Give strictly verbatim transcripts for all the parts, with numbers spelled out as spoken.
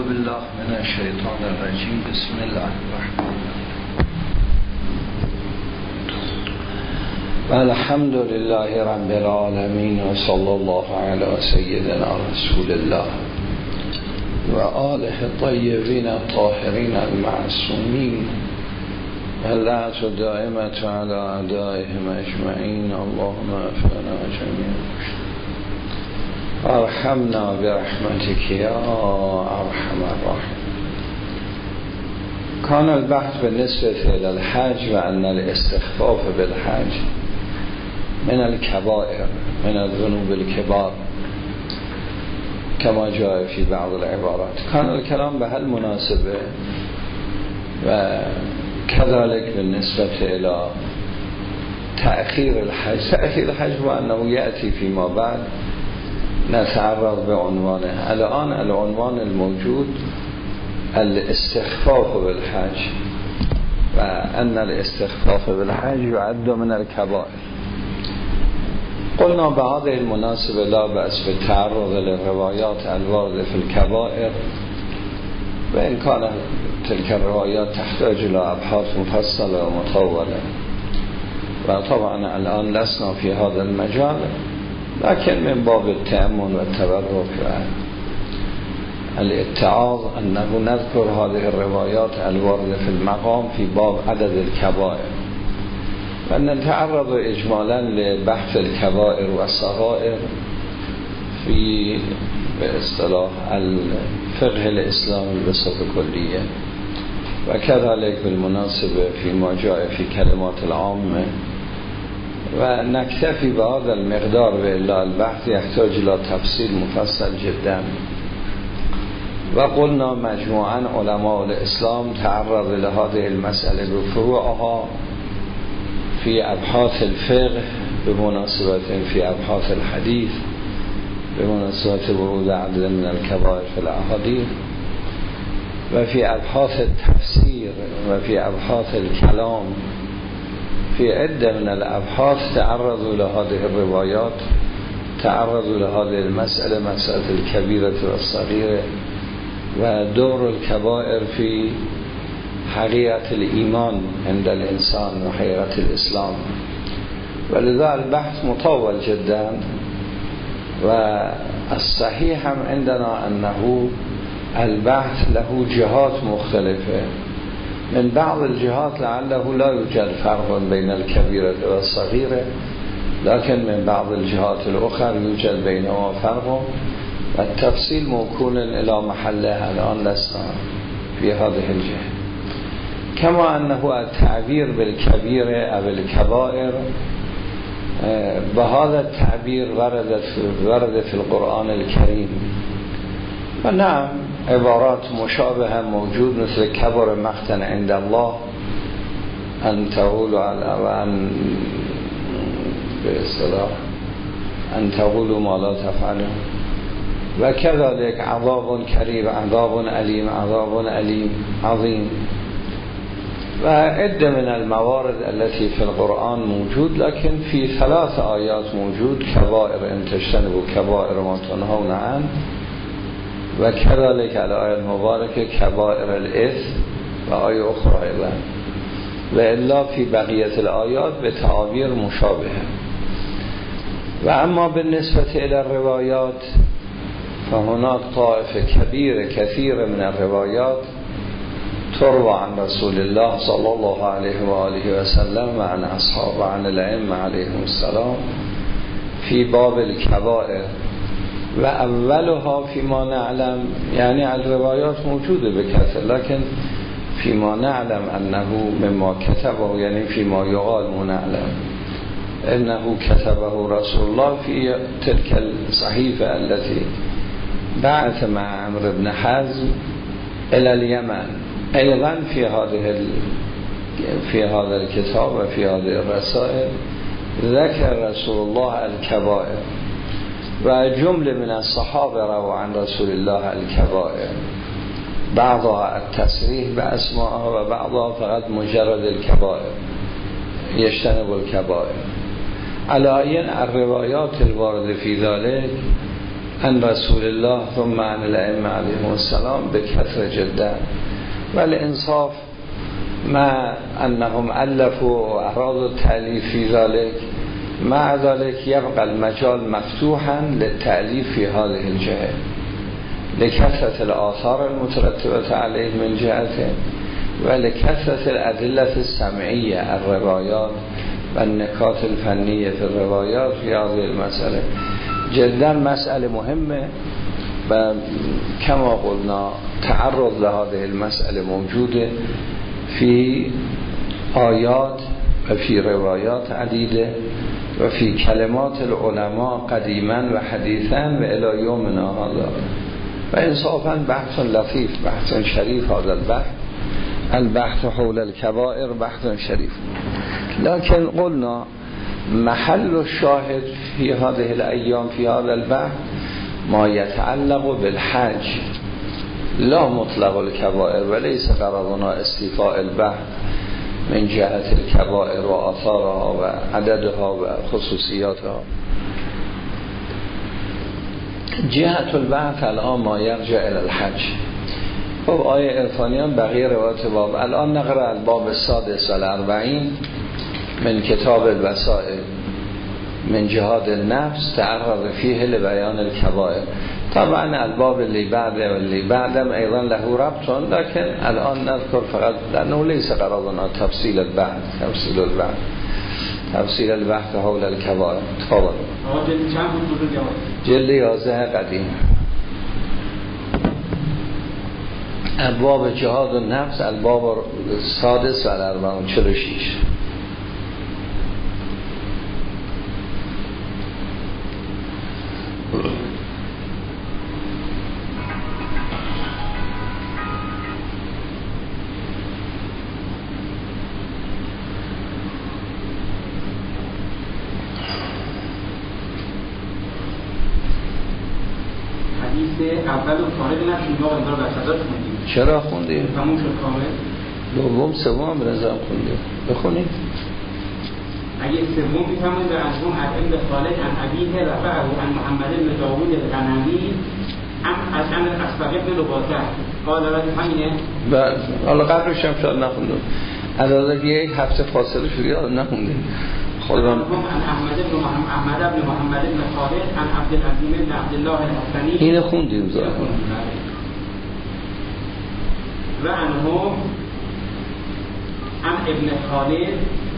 بالله من الشیطان الرجیم. بسم الله الرحمن الرحیم. الحمد لله رب العالمین و صلی الله علی سیدنا رسول الله و آله الطیبین الطاهرین المعصومین و لعنت دائمة علی اعدائهم اجمعین. اللهم افعنا جميعا ارحمنا برحمتك یا ارحم الراحمین. کان البحث بالنسبة الى الحج و ان الاستخفاف بالحج من الكبائر من الذنوب الكبار كما جاء في بعض العبارات. كان الكلام به المناسبة و كذلك بالنسبة الى تأخير الحج. تأخير الحج وأنه يأتي فيما بعد نتعرض بعنوانه. الآن العنوان الموجود الاستخفاف بالحج و أن الاستخفاف بالحج يعد من الكبائر. قلنا بهذه المناسبة لا بأس بالتعرض للروايات الواردة في الكبائر، وإن كان تلك الروايات تحتاج إلى أبحاث مفصلة ومطولة، وطبعا الآن لسنا في هذا المجال، لكن من باب التأمل والتبرك والاتعاظ أنه نذكر هذه الروايات الواردة في المقام في باب عدد الكبائر، وأن نتعرض إجمالا لبحث الكبائر والصغائر في باصطلاح الفقه الإسلامي بصفة كلية، وكذلك بالمناسبة فيما جاء في كلمات العامة، ونكتفي بهذا المقدار، وإلا البحث يحتاج إلى تفصيل مفصل جدا. وقلنا مجموعا علماء الإسلام تعرض لهذه المسألة بفروعها في أبحاث الفقه بمناسبة في أبحاث الحديث بمناسبة ورود عدد من الكبائر في الأحاديث، وفي أبحاث التفسير، وفي أبحاث الكلام، في عدة من الأبحاث تعرضوا لهذه الروايات، تعرضوا لهذه المسألة، مسألة الكبيرة والصغيرة، ودور الكبائر في حقيقة الإيمان عند الإنسان وحقيقة الإسلام. ولذا البحث مطول جدا، والصحيح هم عندنا أنه البحث له جهات مختلفة. من بعض الجهات لعله لا يوجد فرق بين الكبيرة والصغيرة، لكن من بعض الجهات الأخرى يوجد بينهما فرق، والتفصيل موكول إلى محلها الآن لسنا في هذه الجهة. كما أنه التعبير بالكبيرة أو الكبائر بهذا التعبير وردت ورد في القرآن الكريم، ونعم عبارات مشابهة موجود مثل كبر مقتا عند الله أن تقولوا على وأن باصطلاح أن تقولوا ما لا تفعلون، وكذلك عذاب كريم، عذاب أليم، عذاب أليم عظيم، وعدة من الموارد التي في القرآن موجود. لكن في ثلاث آيات موجود كبائر إن تجتنبوا كبائر ما تنهون عنه، وكذلك الآية المباركة كبائر الإثم، وآية أخرى أيضا، وإلا في بقية الآيات بتعابير مشابهة. وأما بالنسبة إلى الروايات فهناك طائفة كبيرة كثيرة من الروايات تروى عن رسول الله صلى الله عليه وآله وسلم وعن أصحاب وعن الأئمة عليهم السلام في باب الكبائر، وأولها فيما نعلم، يعني الروايات موجودة بكثرة، لكن فيما نعلم أنه مما كتبه، يعني فيما يقال ونعلم أنه كتبه رسول الله في تلك الصحيفة التي بعث مع عمرو بن حزم إلى اليمن. أيضا في هذه في هذا الكتاب وفي هذه الرسائل ذكر رسول الله الكبائر، وجملة من الصحابة رووا عن رسول الله الكبائر، بعضها التصريح بأسمائها وبعضها فقط مجرد الكبائر، يجتنب الكبائر. على أين الروايات الواردة في ذلك عن رسول الله ثم عن الائمه علیهم السلام به کثرت جدا، ولی انصاف مع انهم الفوا و ارادوا التألیف فی ذلك، مع ذلك یبقى المجال مفتوحا للتألیف فی هذه الجهه لکثرت الآثار المترتبه علیه من جهته و لکثرت الادله السمعیه الروایات و النکات الفنیه فی الروایات فی هذه المسئله. جدا مسئله مهمه و کما قلنا تعرض لهذه المسئله موجوده فی آیات و فی روایات عدیده و فی کلمات العلماء قدیما و حدیثا و الی یومنا هذا، و انصافا بحث لطیف، بحث شریف. هذا البحث البحث حول الكبائر بحث شریف، لكن قلنا محل الشاهد في هذه الأيام في هذا البحث ما يتعلق بالحج، لا مطلق الكبائر، وليس غرضنا استيفاء البحث من جهة الكبائر وآثارها وعددها وخصوصياتها. جهة البحث الآن ما يرجع إلى الحج. خب آیه عرفانیان بقیه روایت باب. الان نقرأ الباب السادس والاربعین من کتاب الوسائل من جهاد النفس تعرض فيه لبيان الكبائر. طبعا الباب اللي بعده واللي بعدم ايضا له ربط، لكن الان نذكر فقط لانه ليس غرضنا تفصيل البحث تفصيل البحث تفصيل البحث حول الكبائر. تفضل. جلد یازده قدیم، ابواب جهاد النفس، الباب السادس والاربعون، چهل و شش. اول و فارغ نشیم با امرا بسداد خوندیم. چرا خوندیم؟ تموم شد کامل. دوم سوم به نظرم خوندیم. بخونید. اگه سوم میفهمید به ازمون از ابن خالد عن ابیه رفعه عن محمد بن داوود الغنمی ام از عن اصفر ابن لباته قال رد همینه؟ بله. حالا قبلش هم شاید نخوندیم. علاوه یک هفته فاصله شد یاد نخوندیم. خودم عن احمد بن محمد احمد بن محمد بن خالد عن عبد العزيز بن عبد الله الحسني اینو خوندیم ظاهرا. و عنه عن ابن خالد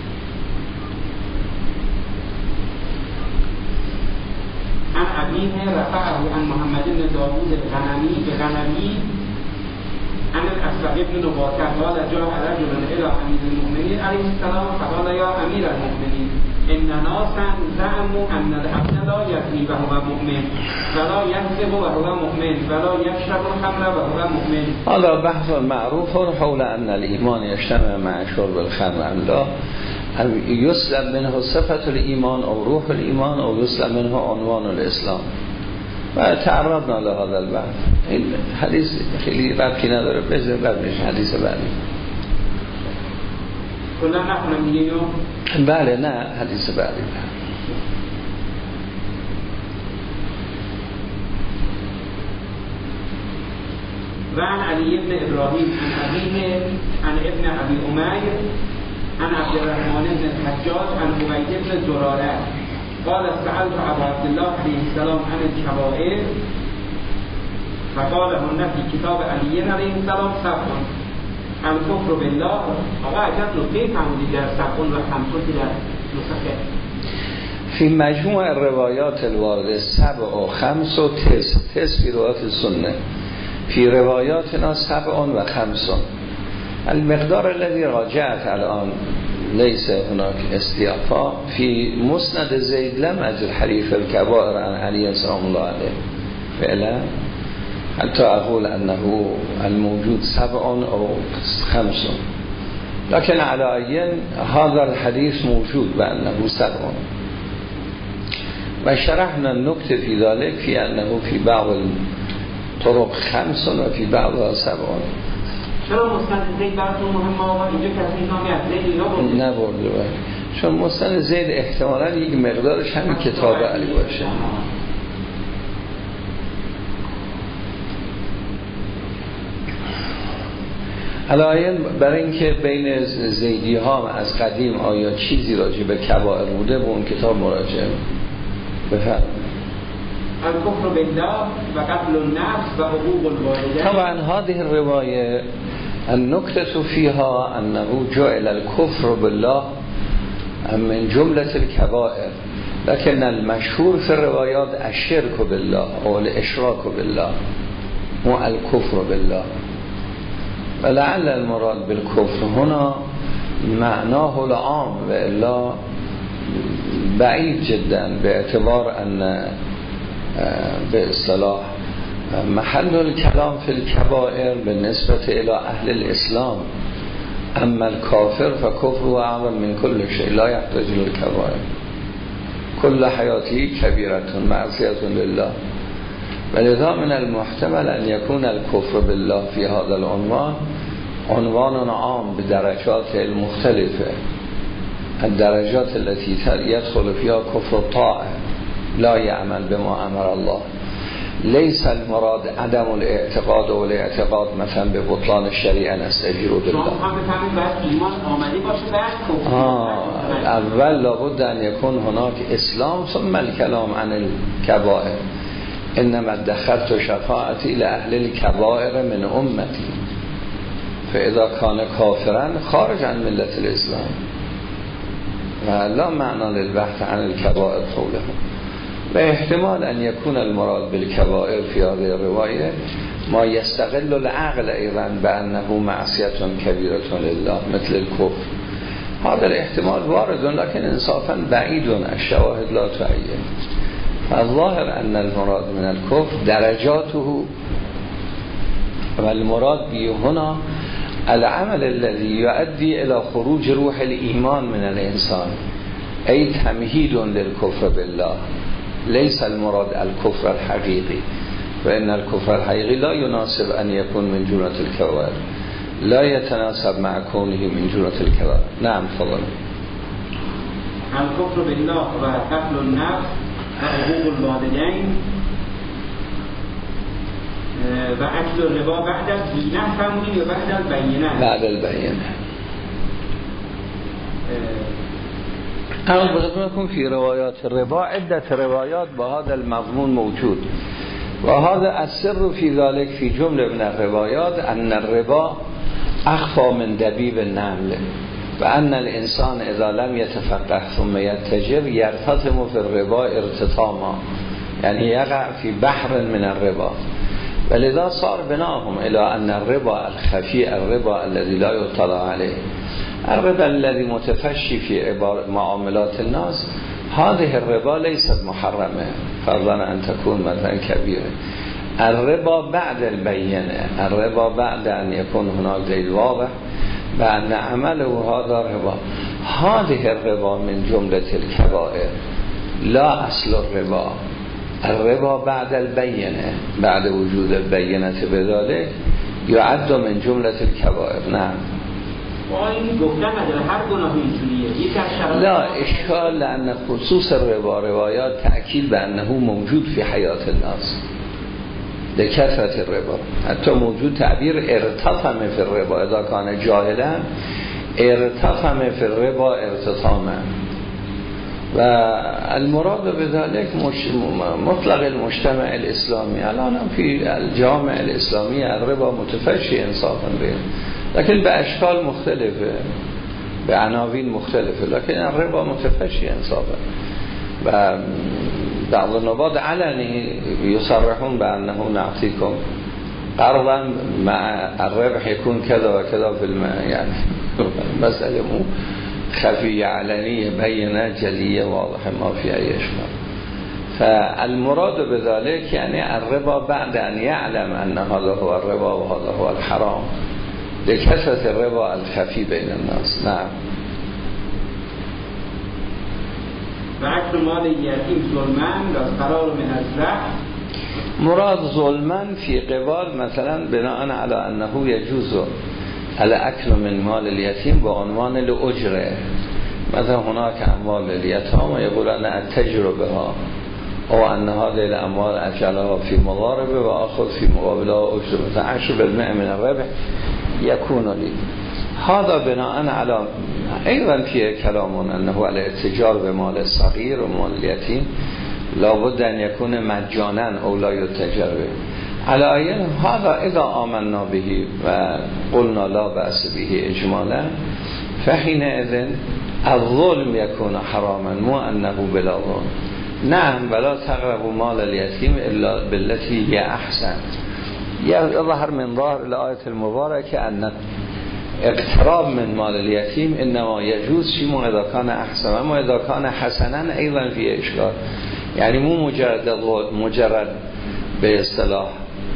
عن ابيه رفعه عن محمد بن داوود الغنمی بغنمی عن الأسبق ابن نباته قال جاء رجل إلى أمير المؤمنين عليه السلام فقال يا أمير المؤمنين إن ناسا زعموا أن العبد لا يزني وهو مؤمن ولا يكذب وهو مؤمن ولا يشرب الخمر وهو مؤمن. حالا بحث معروف حول أن الإيمان يجتمع مع شرب الخمر، لا يسلب منه صفة الإيمان أو روح الإيمان أو يسلب منه عنوان الإسلام. و تعرضنا لهذا البحث. این حدیث خیلی ربطی نداره، بذار بعدش حدیث بعدی. کلا نخونم دیگه اینو؟ بله نه حدیث بعدی. و عن علی ابن ابراهیم عن ابیه عن ابن ابی امیر عن عبد الرحمن بن الحجاج عن عبید بن زراره قال سألت ابا عبد الله علیه السلام عن الكبائر فقال هن في كتاب علی علیه السلام سبع الكفر بالله. آقا عجب نکته فهمیدید در سبع و خمسون که در نسخه فی مجموع الروایات الوارده سبع و خمس و تس تس فی روایات السنه فی روایاتنا سبع و خمسون. المقدار الذي راجعت الان ليس هناك استيافا في مسند زيد لم أجد حديث الكبائر عن علي سلام الله عليه فعلا، حتى أقول أنه الموجود سبع أو خمس، لكن على أي هذا الحديث موجود بأنه سبع. وشرحنا النكتة في ذلك في أنه في بعض الطرق خمس وفي بعضها سبع. چرا مستند زید براتون مهمه آقا؟ اینجا کسی نامی از زید اینا برده؟ نه برده باید، چون مستند زید احتمالا یک مقدارش همین کتاب علی باشه. علایه برای اینکه بین زیدی ها از قدیم آیا چیزی راجع به کبائر بوده به اون کتاب مراجعه بفرمایید. الكفر بالله و قتل النفس و حقوق الوالدین. طبعا هذه الرواية النكتة فيها أنه جعل الكفر بالله من جملة الكبائر، لكن المشهور في الروايات الشرك بالله أو الإشراك بالله مو الكفر بالله. ولعل المراد بالكفر هنا معناه العام وإلا بعيد جدا، باعتبار أن باصطلاح محل الكلام في الكبائر بالنسبة إلى أهل الإسلام، أما الكافر فكفره أعظم من كل شيء لا يحتاج للكبائر، كل حياته كبيرة معصية لله. ولذا من المحتمل أن يكون الكفر بالله في هذا العنوان عنوان عام بدرجات المختلفة، الدرجات التي يدخل فيها كفر الطاعة لا يعمل بما أمر الله. ليس المراد عدم الاعتقاد و الاعتقاد مثلا به بطلان الشریعه نستجیر بالله. آه اول لابد ان يكون هناك اسلام ثم الكلام عن الكبائر. انما ادخرت شفاعتي لأهل الكبائر من امتي فاذا كان كافرا خارج عن ملة الاسلام ولا معنى للبحث عن الكبائر حوله. و احتمال ان يكون المراد بالكبائر في هذه الرواية ما يستغل العقل ايضا بانه معصية كبيرة لله مثل الكفر. هذا الاحتمال وارد لكن انصافا بعيد، الشواهد لا تعين. فالظاهر ان المراد من الكفر درجاته، والمراد به هنا العمل الذي يؤدي الى خروج روح الايمان من الانسان، اي تمهيد للكفر بالله. ليس المراد الكفر الحقيقي، فإن الكفر الحقيقي لا يناسب أن يكون من جملة الكبائر، لا يتناسب مع كونه من جملة الكبائر. نعم تفضل. الكفر بالله و قتل النفس و حقوق الوالدین و اکل الربا بعد البینه فرمودیم یا بعد البینه؟ بعد البینه. اول بخدمتكم في روايات الربا عدة روايات بهذا المضمون موجود، وهذا السر في ذلك في جملة من الروايات أن الربا أخفى من دبيب النمل، وأن الإنسان إذا لم يتفقه ثم يتجر يرتطم في الربا ارتطاما، يعني يقع في بحر من الربا. ولذا صار بناهم إلى أن الربا الخفي الربا الذي لا يطلع عليه، الربا الذي متفشي في معاملات الناس، هذه الربا ليست محرمة فضلا أن تكون مثلا كبيرة. الربا بعد البينة، الربا بعد أن يكون هناك دليل واضح بأن عمله هذا ربا. هذه الربا من جملة الكبائر لا أصل الربا. الربا بعد البينة، بعد وجود البينة بذلك يعد من جملة الكبائر. نعم. لا اشکال، لأن خصوص الربا روایات تأکید بأنه موجود في حیات الناس لكثرة الربا، حتی موجود تعبیر ارتطم في الربا اذا كان جاهلا، ارتطم في الربا ارتطاما. و المراد بذلك مطلق المجتمع الاسلامی. الان في الجامع الاسلامی الربا متفشی انصافا بین، لكن بأشكال مختلفة بعناوين مختلفة، لكن الربا متفشي انصافا. و بعض النبات علني يصرحون بأنه نعطيكم قرضا مع الربح يكون كذا وكذا في الماء، يعني مسألة مو خفية علنية بينة جلية واضحة ما في أي إشكال. فالمراد بذلك يعني الربا بعد أن يعلم أن هذا هو الربا وهذا هو الحرام لكثرة الربا الخفي بين الناس. نعم. وأكل مال اليتيم ظلما والفرار من الزحف. مراد ظلما في قبال مثلا بناء على أنه يجوز الأكل من مال اليتيم بعنوان الأجرة. مثلا هناك أموال اليتامى يقول أنا أتجر بها، أو أن هذه الأموال أجلها في مضاربة وأخذ في مقابلها أجر، مثلا عشر بالمئة من الربح یکون لی هذا بناء علی ایضا فی کلامون انه علی اتجار به مال صغیر و مال یتیم لابد ان یکون مجانا او لا یتجر به علی آیه هذا اذا آمنا به و قلنا لا بأس به اجمالا فحین اذن الظلم یکون حراما مو انه بلا ظلم نعم ولا تقربوا مال الیتیم الا بالتي هي احسن یظهر من ظاهر الآیت المبارکه ان اقتراب من مال الیتیم انما یجوز شیما اذا کان احسن اما اذا کان حسنا ایضا فی اشکال یعنی مو مجرد مجرد به اصطلاح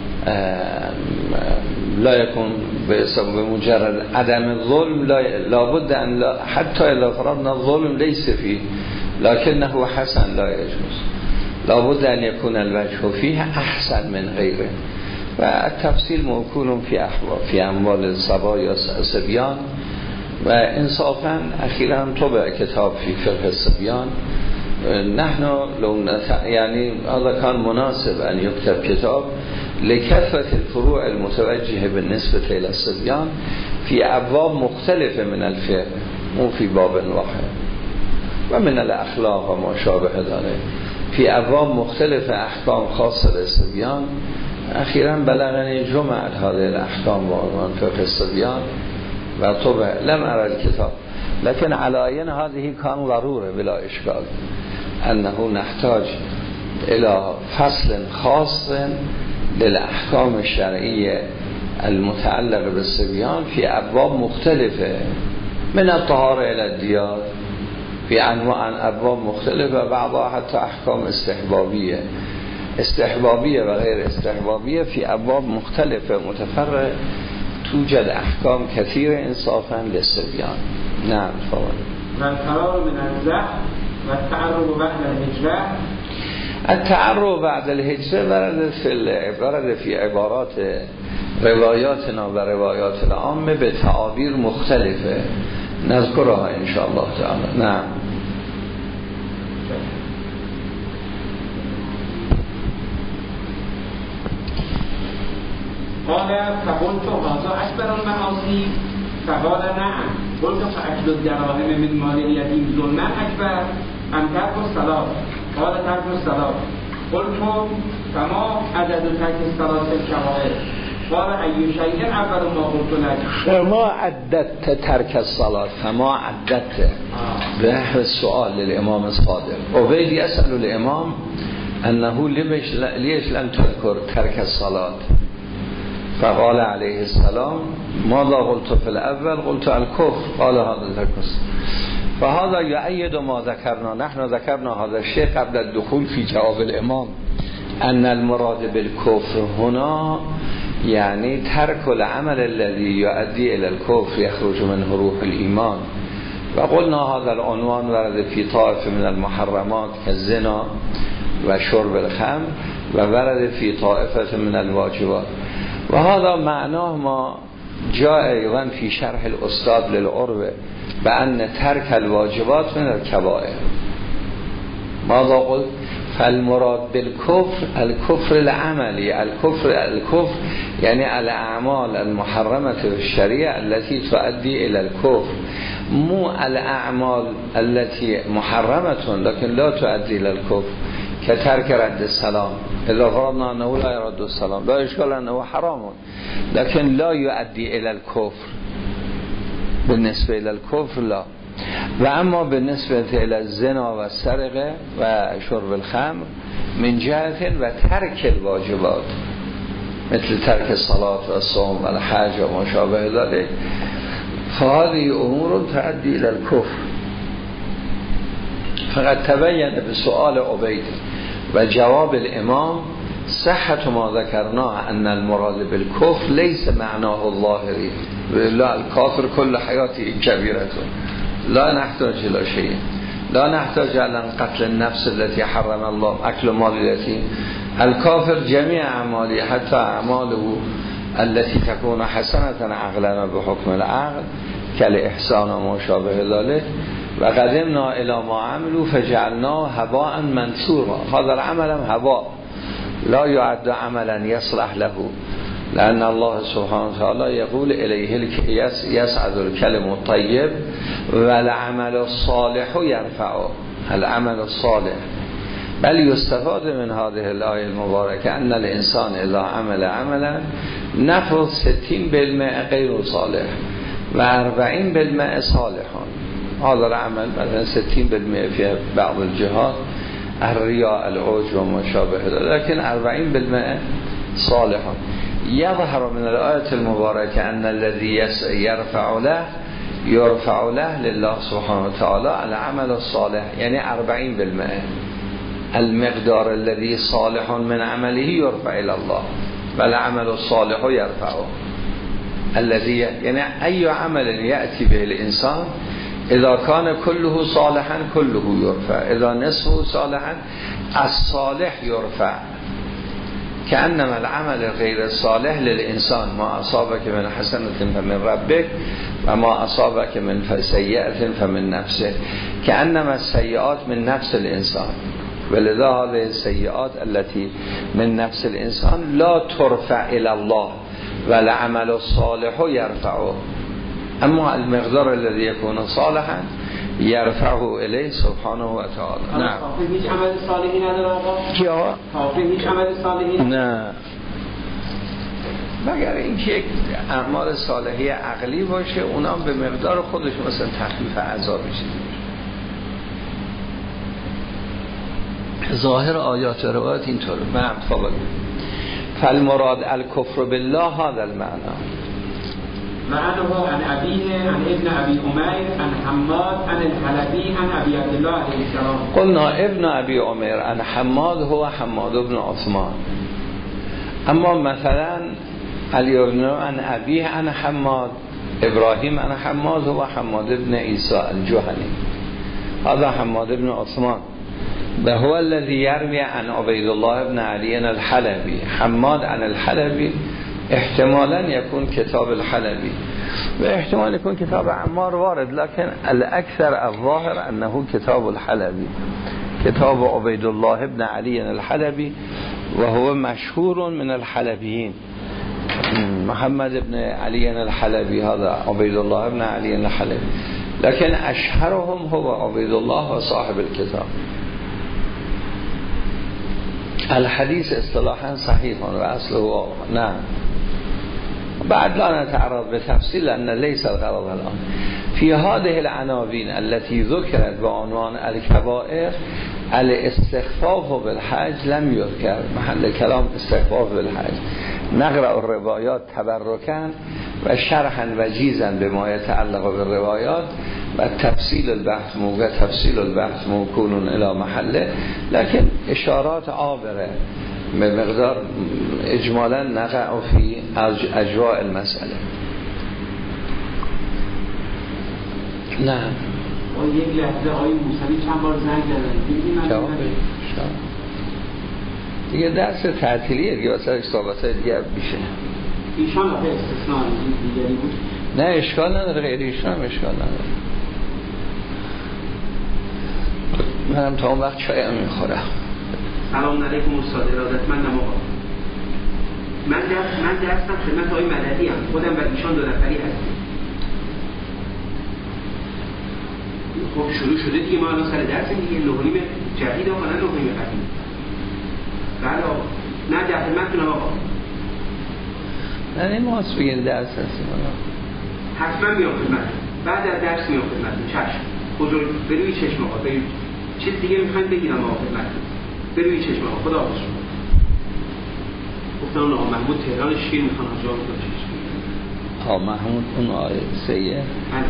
لا یکون به مجرد عدم ظلم لابد ان لا حتی اذا فرضنا الظلم لیس فی لکنه حسن لا یجوز لابد ان یکون الوجه فیه احسن من غیره و التفصیل موکول فی احوال فی اموال صبا یا صبیان و انصافا اخیرا تو به کتاب فی فقه صبیان نحن لو یعنی هذا کان مناسب ان یکتب کتاب لکثرت الفروع المتوجه بالنسبه الى الصبیان فی ابواب مختلف من الفقه مو فی باب واحد و من الاخلاق و ما شابه داره فی ابواب مختلف احکام خاصه للصبیان اخیراً بلغنی جمعت هذه الاحکام و عنوان فقه الصبیان و طبع لم ارى الكتاب لكن علائن هذه كان ضروره بلا اشکال انه نحتاج الى فصل خاص للاحکام الشرعیه المتعلق بالصبیان في ابواب مختلفه من الطهاره الى الديار في انواع ابواب مختلفه بعضها حتی احکام استحبابیه استحبابیه و غیر استحبابیه فی ابواب مختلفه متفرع توجد احکام کثیر انصافا للصبیان. نعم فوال و الفرار من الزح و التعرض بعد الهجره التعرض بعد الهجره ورد فی ورد فی عبارات روایاتنا و روایات العامه به تعابیر مختلفه نذکرها ان شاء الله تعالی. نعم قال فقلت هذا اکبر المعاصی فقال نعم قلت فاكل الدراهم من مال اليتيم ظلما اکبر ام ترك الصلاه قال ترك الصلاه قلت فما عدد ترك الصلاه في الكبائر قال اي شيء اول ما قلت لك فما عددت ترك الصلاه فما عددت به السؤال للامام الصادق عبید يسأل الامام انه ليش لم تذكر ترك الصلاه فقال عليه السلام ماذا قلت في الاول قلت الكفر قال هذا ترك فهذا يؤيد ما ذكرنا نحن ذكرنا هذا الشيء قبل الدخول في جواب الامام ان المراد بالكفر هنا يعني ترك العمل الذي يؤدي الى الكفر يخرج منه روح الايمان و قلنا هذا العنوان ورد في طائفه من المحرمات كالزنا و شرب الخمر و ورد في طائفه من الواجبات و هذا معناه ما جاء ایضا في شرح الاستاذ للعروه بأن ترك الواجبات من الكبائر ماذا قلت فالمراد بالكفر الكفر العملي الكفر الكفر يعني الاعمال المحرمه في الشريعه التي تؤدي الى الكفر مو الاعمال التي محرمه لكن لا تؤدي الى الكفر كترك رد السلام اذا فرضنا انه لا يرد السلام لا اشكال انه حرام لكن لا يؤدي الى الكفر بالنسبه الى الكفر لا و اما بالنسبه الى الزنا و السرقه و شرب الخمر من جهت و ترک الواجبات مثل ترک الصلاه و الصوم و الحج و ما شابه ذلك فهذه امور تؤدي الى الكفر فقد تبين بسؤال عبید و جواب الامام صحت ما ذكرناه ان المراد بالكفر ليس معناه الظاهري لا الكافر كل حياته كبيرة لا نحتاج الى شيء لا نحتاج الى قتل النفس التي حرم الله اكل مال اليتيم الكافر جميع اعماله حتى اعماله التي تكون حسنة عقلا بحكم العقل كالاحسان وما شابه ذلك و قدمنا الى ما عملوا فجعلناه هباء منثورا هذا العمل هم هباء لا يعد عملا يصلح له لأن الله سبحانه وتعالى يقول إليه يسعد الكلم الطيب والعمل الصالح يرفعه. العمل الصالح بل يستفاد من هذه الآية المباركة أن الإنسان إذا عمل عملا نفذ ستين بالمئة غير صالح و أربعين بالمئة صالح. هذا العمل مثلا ستين بالمئة في بعض الجهات الرياء العجب وما شابه ذلك، لكن أربعين بالمئة صالح. يظهر من الآية المباركة أن الذي يرفع له يرفع له لله سبحانه وتعالى العمل الصالح، يعني أربعين بالمئة المقدار الذي صالح من عمله يرفع إلى الله والعمل الصالح يرفعه. الذي يعني أي عمل يأتي به الإنسان إذا كان كله صالحا كله يرفع، إذا نصفه صالحا الصالح يرفع. كأنما العمل غير الصالح للإنسان ما أصابك من حسنة فمن ربك وما أصابك من سيئة فمن نفسه، كأنما السيئات من نفس الإنسان، ولذا هذه السيئات التي من نفس الإنسان لا ترفع إلى الله والعمل الصالح يرفعه. اما المقدار الذي يكون صالحا يرفعه إليه سبحانه وتعالى. نعم. هیچ عمل صالحی نداره آقا؟ کیا؟ کافر هیچ عمل صالحی؟ نه. مگر اینکه یک اعمال صالحی عقلی باشه اونا به مقدار خودش مثلا تخفیف عذاب بشه. ظاهر آیات و روایات اینطوره. من فاضل. فالمراد الکفر بالله هذا المعنى. معناه عن أبيه عن ابن أبي أمير عن حماد عن الحلبي عن أبي عبد الله عليه السلام. قلنا ابن أبي أمير عن حماد هو حماد بن عثمان. اما مثلا علی عن أبيه عن حماد إبراهيم عن حماد هو حماد بن عيسى الجهني، هذا حماد بن عثمان. وهو الذي يروي عن عبيد الله بن علي الحلبي. حماد عن الحلبي احتمالا يكون كتاب الحلبي و احتمال يكون كتاب عمار وارد، لكن الأكثر الظاهر أنه كتاب الحلبي، كتاب عبيد الله بن علي الحلبي، وهو مشهور من الحلبيين. محمد بن علي الحلبي هذا عبيد الله بن علي الحلبي، لكن أشهرهم هو عبيد الله وصاحب الكتاب. الحديث اصطلاحا صحيح وأصله نعم. بعد لا نتعرض بتفصيل لأن ليس الغرض الآن. في هذه العناوين التي ذكرت بعنوان الكبائر الاستخفاف بالحج لم يذكر، محل كلام استخفاف بالحج. نقرأ الروايات تبركا و شرحا وجیزا بما يتعلق بالروايات و تفصیل البحث موقع تفصیل البحث موکون الى محله، لكن اشارات عابره به مقدار اجمالا نقع فی اجواء المسئله. نه و یک لحظه آقای موسوی چند بار زنگ زدن جواب دیگه درس تعطیلیه دیگه واسه صحبت دیگه میشه. ایشان وقت استثناء دیگری بود؟ نه اشکال نداره، غیر ایشان هم اشکال نداره. منم تا اون وقت چایم میخورم. سلام علیکم استاد ارادتمندم آقا. من درس من درسم خدمت آقای مددی ام. خودم و ایشان دو نفری هستیم. خب شروع شده دیگه، ما الان سر درسیم دیگه. نهونیم جدید آقا، نه نهونیم قدیم. بله آقا. نه در خدمتتونم آقا. نه نماز بگیر درس هستیم آقا. حتما میام خدمت. بعد از درس میام خدمتتون. چشم. بزرگ بروی چشم آقا. بروی چیز دیگه میخواین بگیرم آقا خدمتتون. بروی چشم آقا. خدا حافظ. گفتم آقا محمود تهران شیر میخوان آجا بکنه چشم. آقا محمود اون آیه سیه.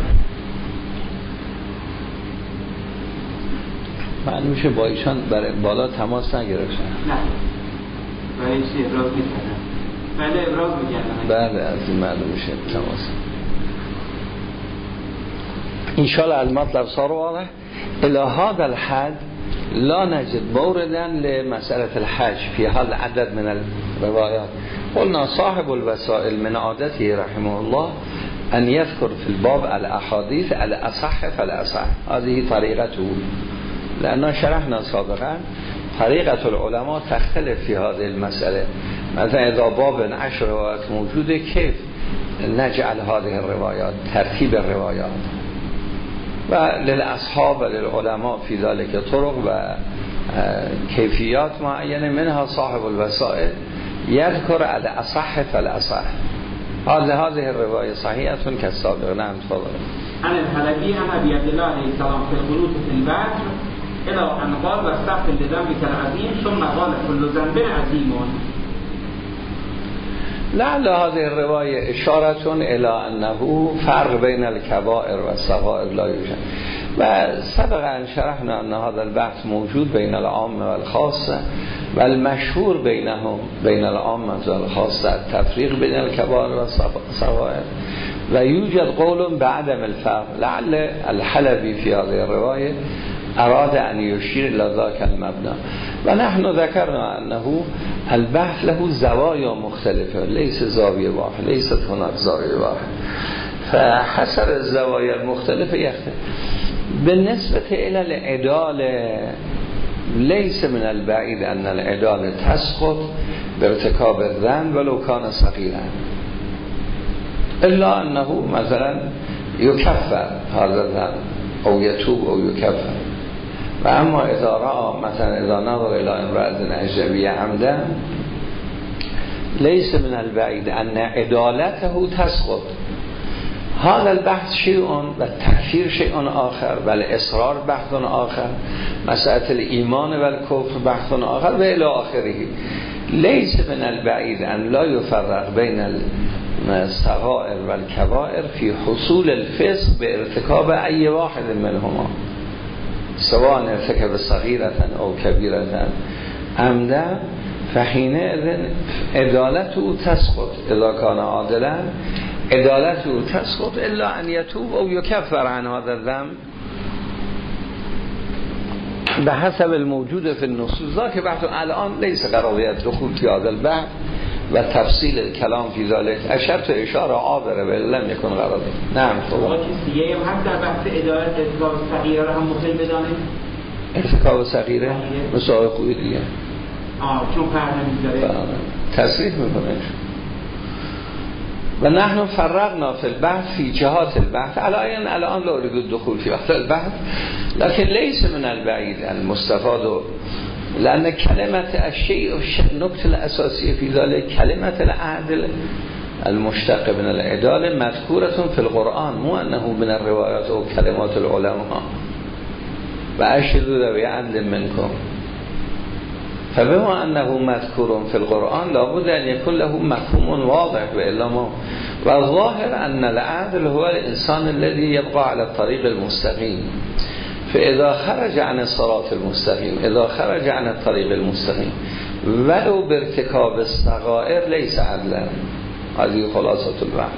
من میشه با ایشان برای بالا تماس نگرفتن. نه. برای این چیزی ابراز میکردن. بله ابراز میکردن. بله از این معلوم میشه تماس. انشاءالله المطلب صار واضح. الى هذا الحد لا نجد موردا لمسألة الحج في هذا العدد من الروايات. قلنا صاحب الوسائل من عادته رحمه الله أن يذكر في الباب الأحاديث الأصح فالأصح، هذه طريقته. لأننا شرحنا سابقا طريقة العلماء تختلف في هذه المسألة. مثلا اذا باب عشر روایات موجوده کیف نجعل هذه الروایات ترتیب الروایات و للاصحاب و للعلماء فی ذلك طرق و کیفیات معینه منها صاحب الوسائل یذکر علی اصح فالاصح هذه هذه الروايه صحیحه كالسابق. نعم تفضل. عن الحلبي عن ابي عبد الله عليه السلام في القنوت في البدر الى ان قال واستغفر لذنبك العظيم ثم قال كل ذنب عظيم. لعل هذه الروايه اشاره الى انه فرق بين الكبائر والصغائر لا يوجد و سبق ان شرحنا ان هذا البحث موجود بين العام والخاص و المشهور بينهم بين العام والخاص التفريق بين الكبائر والصغائر و يوجد قول بعدم الفرق. لعل الحلبي في هذه الروايه اراد ان يشير الى ذاك المبنى و نحن ذكرنا انه البحث له زوايا مختلفه ليس زاويه واحده ليست هناك زاويه واحده فحسب الزوايا المختلفه يختلف. بالنسبه الى العداله ليس من البعيد ان العداله تسقط بارتكاب الذنب ولو كان صغيرا الا انه مثلا يكفر هذا الذنب او يتوب او يكفر. و اما اذا رأى مثلا اذا نظر الى امرأة اجنبیه عمدا ليس من البعيد ان عدالته تسقط. هذا البحث شيء و تکفیر شيء آخر و الاصرار بحث آخر مسألة الایمان و الکفر بحث آخر و الى آخره. ليس من البعيد ان لا يفرق بين الصغائر و الكبائر في حصول الفسق بارتكاب اي واحد منهما سواء ارتكب صغيرة او كبيرة عمدا فحينئذ عدالته تسقط اذا كان عادلا عدالته تسقط الا ان يتوب او يكفر عن هذا الذنب بحسب الموجود في النصوص. ذاك بحث الان ليس قضية دخول في هذا البحث و تفصیل الكلام في ذلك اشرت اشاره عابره ولی لم يكن غرض. نعم خب چیزیه هم در بحث اداره ارتکاب صغیره رو هم مخیل بدانید ارتکاب صغیره مسائل خوبی دیگه آه چون فرق نمیذاره تصریح میکنه و نحن فرقنا في البحث في جهات البحث الان الان لا اريد الدخول في هذا البحث لكن ليس من البعيد المستفاد لأن كلمة الشيء النقطة الأساسية في ذلك كلمة العدل المشتق من العدالة مذكورة في القرآن مو أنه من الروايات أو كلمات العلماء وأشهدوا ذوي عدل منكم فبما أنه مذكور في القرآن لابد أن يكون له مفهوم واضح وإلا ما والظاهر أن العدل هو الإنسان الذي يبقى على الطريق المستقيم فإذا خرج عن الصراط المستقيم إذا خرج عن الطريق المستقيم ولو بارتكاب الصغائر ليس عدلا. هذه خلاصة البحث.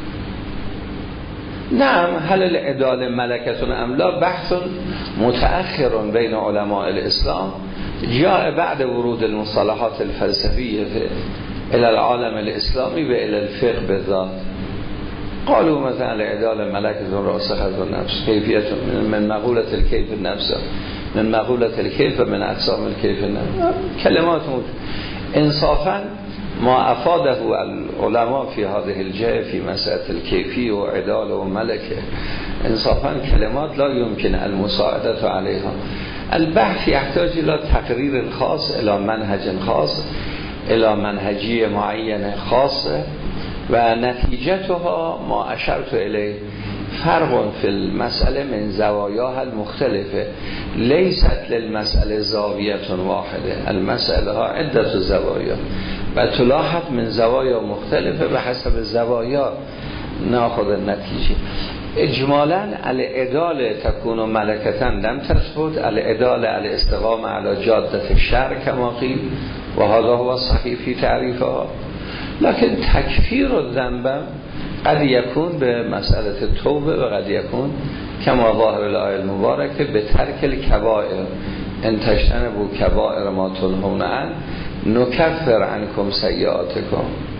نعم هل العدالة ملكة أم لا بحث متأخر بين علماء الإسلام جاء بعد ورود المصطلحات الفلسفية إلى العالم الإسلامي وإلى الفقه بالذات. قالوا مثلا العدالة ملكة راسخة النفس كيفية من مقولة الكيف النفس من مقولة الكيف من أجسام الكيف النفس كلمات موجود. انصافا ما أفاده العلماء في هذه الجهة في مسألة الكيفية وعدالة وملكة انصافا كلمات لا يمكن المساعدة عليها. البحث يحتاج إلى تقرير خاص إلى منهج خاص إلى منهجية معينة خاصة و نتیجتها ما اشرت الیه فرق فی المسئله من زوایاها المختلفه لیست للمسئله زاویه واحده المسئله ها عدت زوایا و تلاحظ من زوایا مختلفه به حسب زوایا ناخذ النتیجه. اجمالا العداله تكون ملکتا لم تثبت العداله الاستقامه على جاده الشرع كما قیل و هذا هو صحیح فی تعریفها. لكن تکفیر الذنب قد يكون به مسألة التوبه و قد يكون كما ظاهر الآية المباركه به ترک الكبائر ان تجتنبوا كبائر ما تنهون عنه نكفر عنكم سیئاتکم.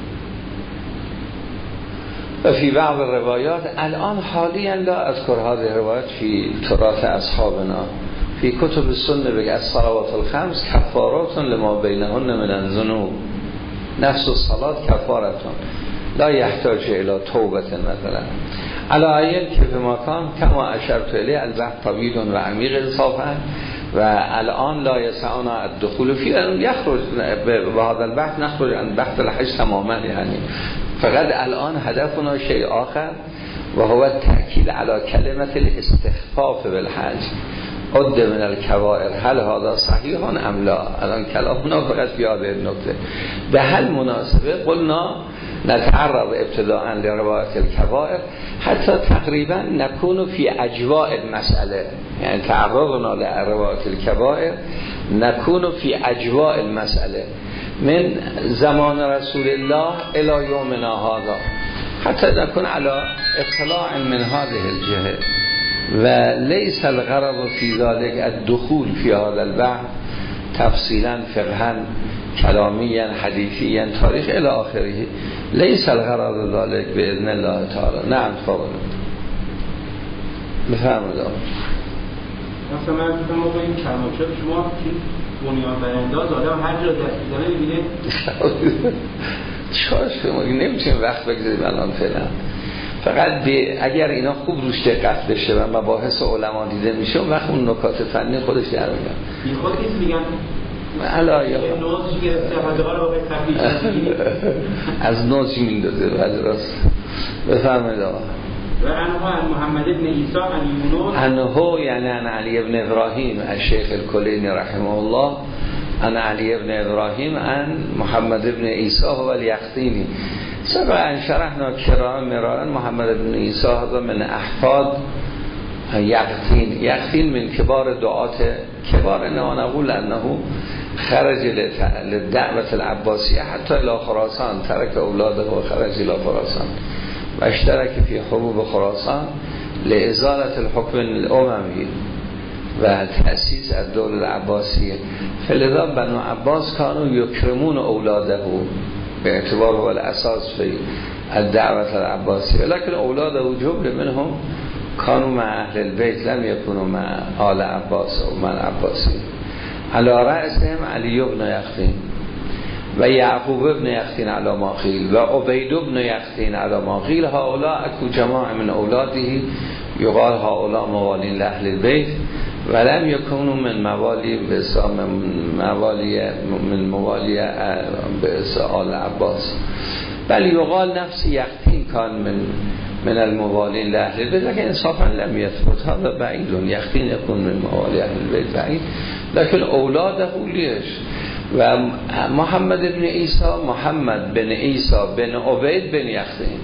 و فی بعض الروایات الان حاليا لا اذكر هذه الروایات في تراث اصحابنا في كتب السنه بگه الصلوات الخمس کفارات لما بینهن من الذنوب نفس الصلاة کفارتون لا یحتاج الی توبه مثلا علی عین که به مکان کما اشرت الی البحث طویل و عمیق انصافا و الان لا یسعنا الدخول فی یخرج به هذا البحث نخرج عن بحث الحج تماما یعنی فقط الان هدفنا شیء آخر و هو التأکید علی کلمه الاستخفاف بالحج عد من الکبائر هل هذا صحیح ام لا. الان کلامنا فقط فی هذه النکته به هل مناسبه قلنا نتعرض ابتداء لروایت الکبائر حتی تقریبا نكون فی اجواء المسئله یعنی تعرضنا لروایت الکبائر نكون فی اجواء المسئله من زمان رسول الله الى یومنا هذا حتی نكون على اطلاع من هذه الجهه و لیس الغرض فی ذلك الدخول فی هذا البحث تفصیلا فقها کلامیاً حدیثیاً تاریخ الی آخره لیس الغرض ذلك باذن الله تعالی. نعم فاضل بفرمایید. مثلا من گفتم آقا این کلمات شما بنیان بر انداز آدم هر جا دست می‌زنه می‌بینه چرا شما نمی‌تونیم وقت بگذاریم الان فعلا فقط اگر اینا خوب روش دقت بشه و مباحث علما دیده میشه اون وقت اون نکات فنی خودش در میاد. این خود نیست میگن الا یا نوزش گرفته حداقل رو به تفریح از نوزی میندازه بعد راست بفرمایید آقا. و انها عن محمد ابن عیسی عن یونس انه یعنی عن علی ابن ابراهیم الشیخ الکلینی رحمه الله عن علی ابن ابراهیم عن محمد ابن عیسی و الیختینی سبق ان شرحنا کرام مرارا محمد ابن عیسی هذا من احفاد یختین یختین من کبار دعات کبار نه نقول انه خرج لدعوت العباسیه حتی الى خراسان ترک اولاده و خرج الى خراسان و اشترک فی حبوب خراسان لازالت الحکم الاموی و تأسیس الدوله العباسیه فلذا بنو عباس کانوا یکرمون اولاده به اعتبار هو الاساس فی الدعوت العباسیه لكن اولاده جمله منهم کانوا مع اهل البیت لم یکونوا مع آل عباس و من عباسی علی رأسهم علی بن یختین و یعقوب بن یختین علی ما قیل و عبید بن یختین علی ما قیل هؤلاء اکو جماع من اولاده یقال هؤلاء موالین لأهل البیت و لم یکونوا من موالی به موالی من موالی به آل عباس بل یقال نفس یختین کان من من الموالین لأهل البیت لكن انصافا لم يثبت هذا بعید یختین یکون من موالی اهل البیت بعید لكن اولاده لیش و محمد بن عیسی محمد بن عیسی بن عبید بن یختین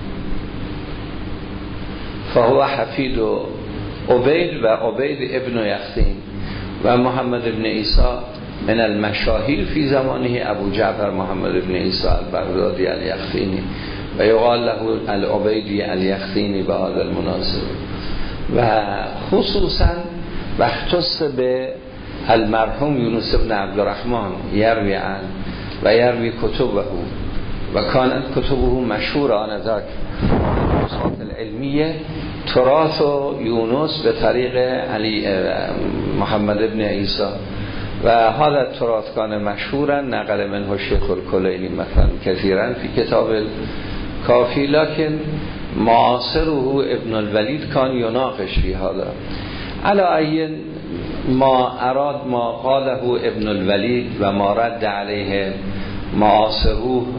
فهو حفید عبید و عبید ابن یختین و محمد بن عیسی من المشاهیر فی زمانه ابو جعفر محمد بن عیسی البغدادی الیختینی و یقال له العبیدی الیختینی به هذا المناسب و خصوصا وقتص به المرحوم یونس بن عبدالرحمن یروی عن و یروی کتبه و کانت کتبه مشهور آنذاک الوساط العلمیه تراث یونس به طریق علی محمد ابن عیسی و حالا تراث کان مشهورا نقل منه شیخ الکلینی مثلا کثیرا فی کتاب کافی لکن معاصره ابن الولید کان یناقش فی حالا علی این ما اراد ما قاله ابن الولید و ما رد علیه معاصره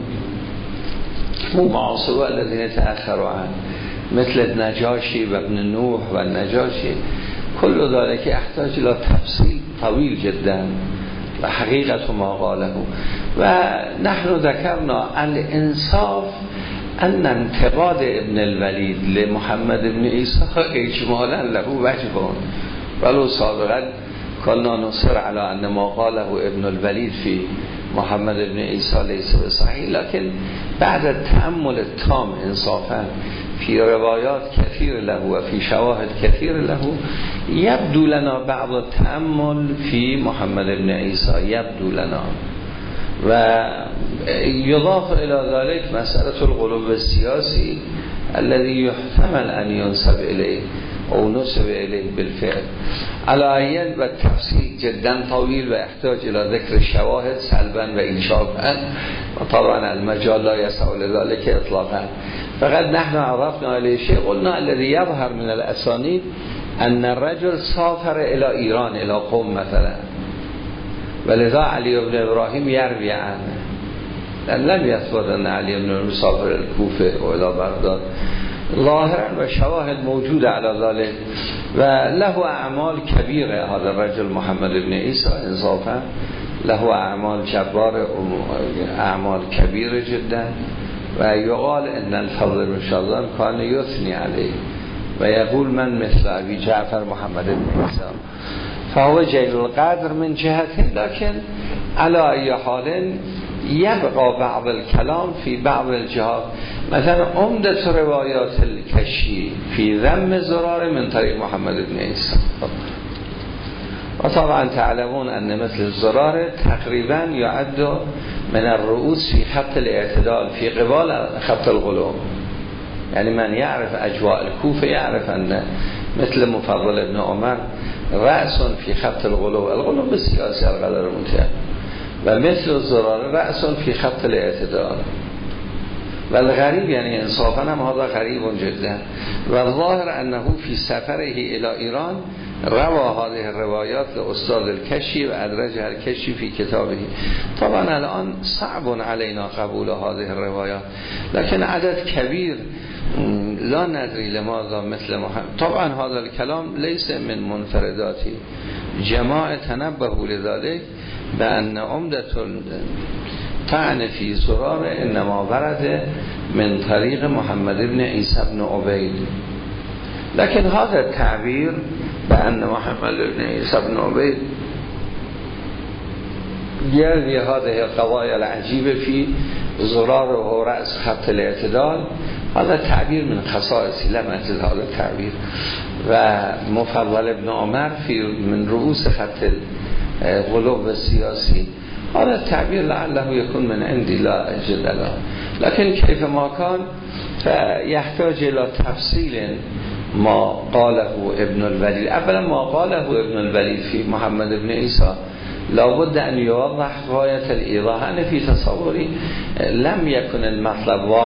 معاصره الذين تأخروا عنه مثل نجاشی و ابن نوح و نجاشی کل ذلك احتاج الى تفصیل طویل جدا و حقیقت ما قاله و نحن ذکرنا الانصاف ان انتقاد ابن الولید لمحمد ابن عیسی اجمالا له وجبون ولو سابقا کلنا نصر على ان ما قاله ابن الولید فی محمد ابن عیسی لیس بصحیح لكن بعد التأمل التام انصافا فی روایات کثیر له و فی شواهد کثیر له یبدو لنا بعض التأمل فی محمد ابن عیسی یبدو لنا و یضاف الى ذلك مسألة القلوب السیاسی الذي يحتمل ان ينسب الیه او نسب الیه بالفعل علایین و تفصیل جدا طویل و احتاج الى ذکر شواهد سلبا و انشاءا و طبعا المجال لا یسع لذلك اطلاقا. فقط نحن عرفنا علیه شیء قلنا الذي یظهر من الاسانید ان الرجل سافر الى ایران الى قم مثلا ولذا علی بن ابراهیم یروی عنه لم یثبت ان علی بن مسافر الکوفه و الى بغداد ظاهرا و شواهد موجود علی ذلك و له اعمال کبیره. هذا الرجل محمد بن عیسی انصافا له اعمال جبار اعمال کبیره جدا و یقال ان الفضل بن شاذان کان یثنی علیه و یقول من مثل ابی جعفر محمد بن عیسی فهو جلیل القدر من جهته لكن على ای حال یبقى بعض الكلام في بعض الجهات. مثلا عمدة روایات الکشی فی ذم زرار من طریق محمد بن عیسی و طبعا تعلمون ان مثل زرار تقریبا یعد من الرؤوس في خط الاعتدال في قبال خط الغلو. يعني من يعرف اجواء الكوفه يعرف ان مثل مفضل ابن عمر رأس في خط الغلو الغلو بالسياسة القدر منتهى و مثل الزرار رأس في خط الاعتدال و الغریب یعنی انصافا هم هذا غریب جدا و الظاهر انه في سفره الى ایران روا هذه الروايات لأستاذ الكشي و ادرجها الكشي في كتابه. طبعا الان صعب علينا قبول هذه الروايات لكن عدد كبير لا ندري لماذا مثل محمد. طبعا هذا الكلام ليس من منفرداته جماعة تنبهوا لذلك بأن عمدة طعن في زرار انما ورد من طريق محمد بن عيسى بن عبيد لكن هذا التعبير بأن محمد بن عيسى بن عبيد يروي هذه القضايا العجيبة في زرار وهو رأس خط الاعتدال هذا تعبير من خصائص لم أجد هذا التعبير. و مفضل ابن عمر في من رؤوس خط الغلو السياسي هذا التعبير لعله يكون من عندي لا أجد له لكن كيف ما كان فيحتاج إلى تفصيل ما قاله ابن الوليد. اولا ما قاله ابن الوليد في محمد بن عيسى لابد أن يوضح غاية الإيضاح. أنا في تصوري لم يكن المطلب واضح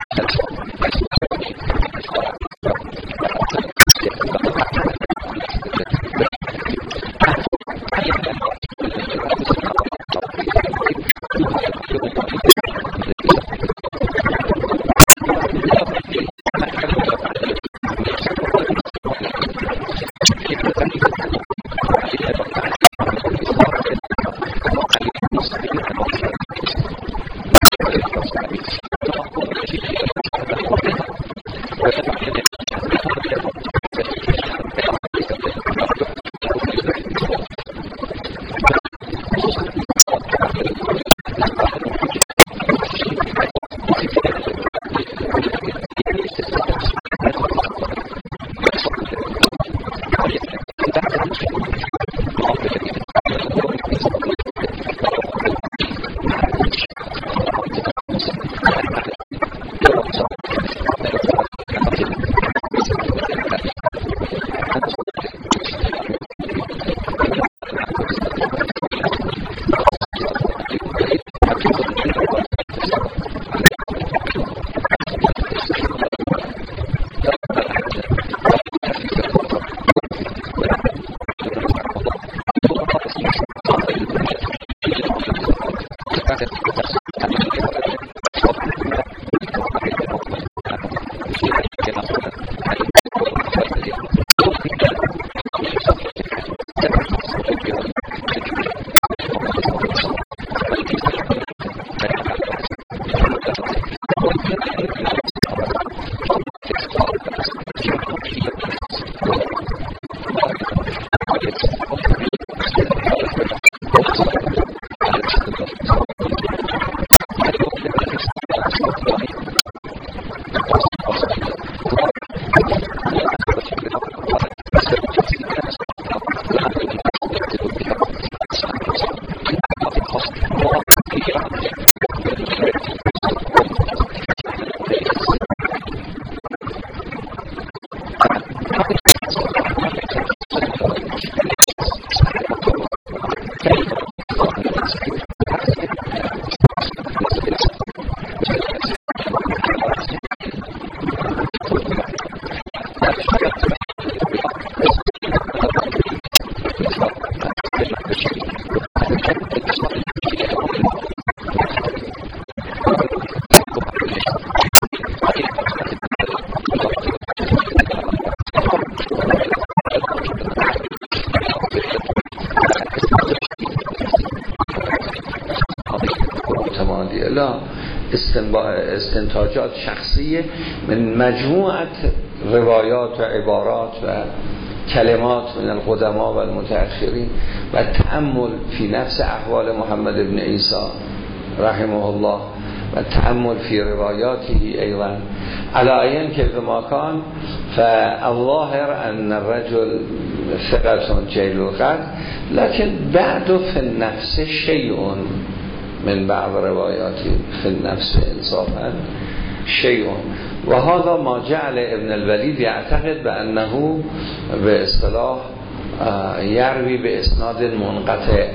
هؤلاء استنتاجات شخصیه من مجموعت روایات و عبارات و کلمات من القدما و المتأخرین و تأمل فی نفس احوال محمد بن عیسی رحمه الله و تأمل فی روایاته ایضا علی این که ما کان فالظاهر ان الرجل ثقة جلیل القدر لكن بعد فی النفس شیء من بعض روایاتی فی النفس انصافا شیء و هذا ما جعل ابن الولید یعتقد بانه به اصطلاح یروی به اسناد منقطع.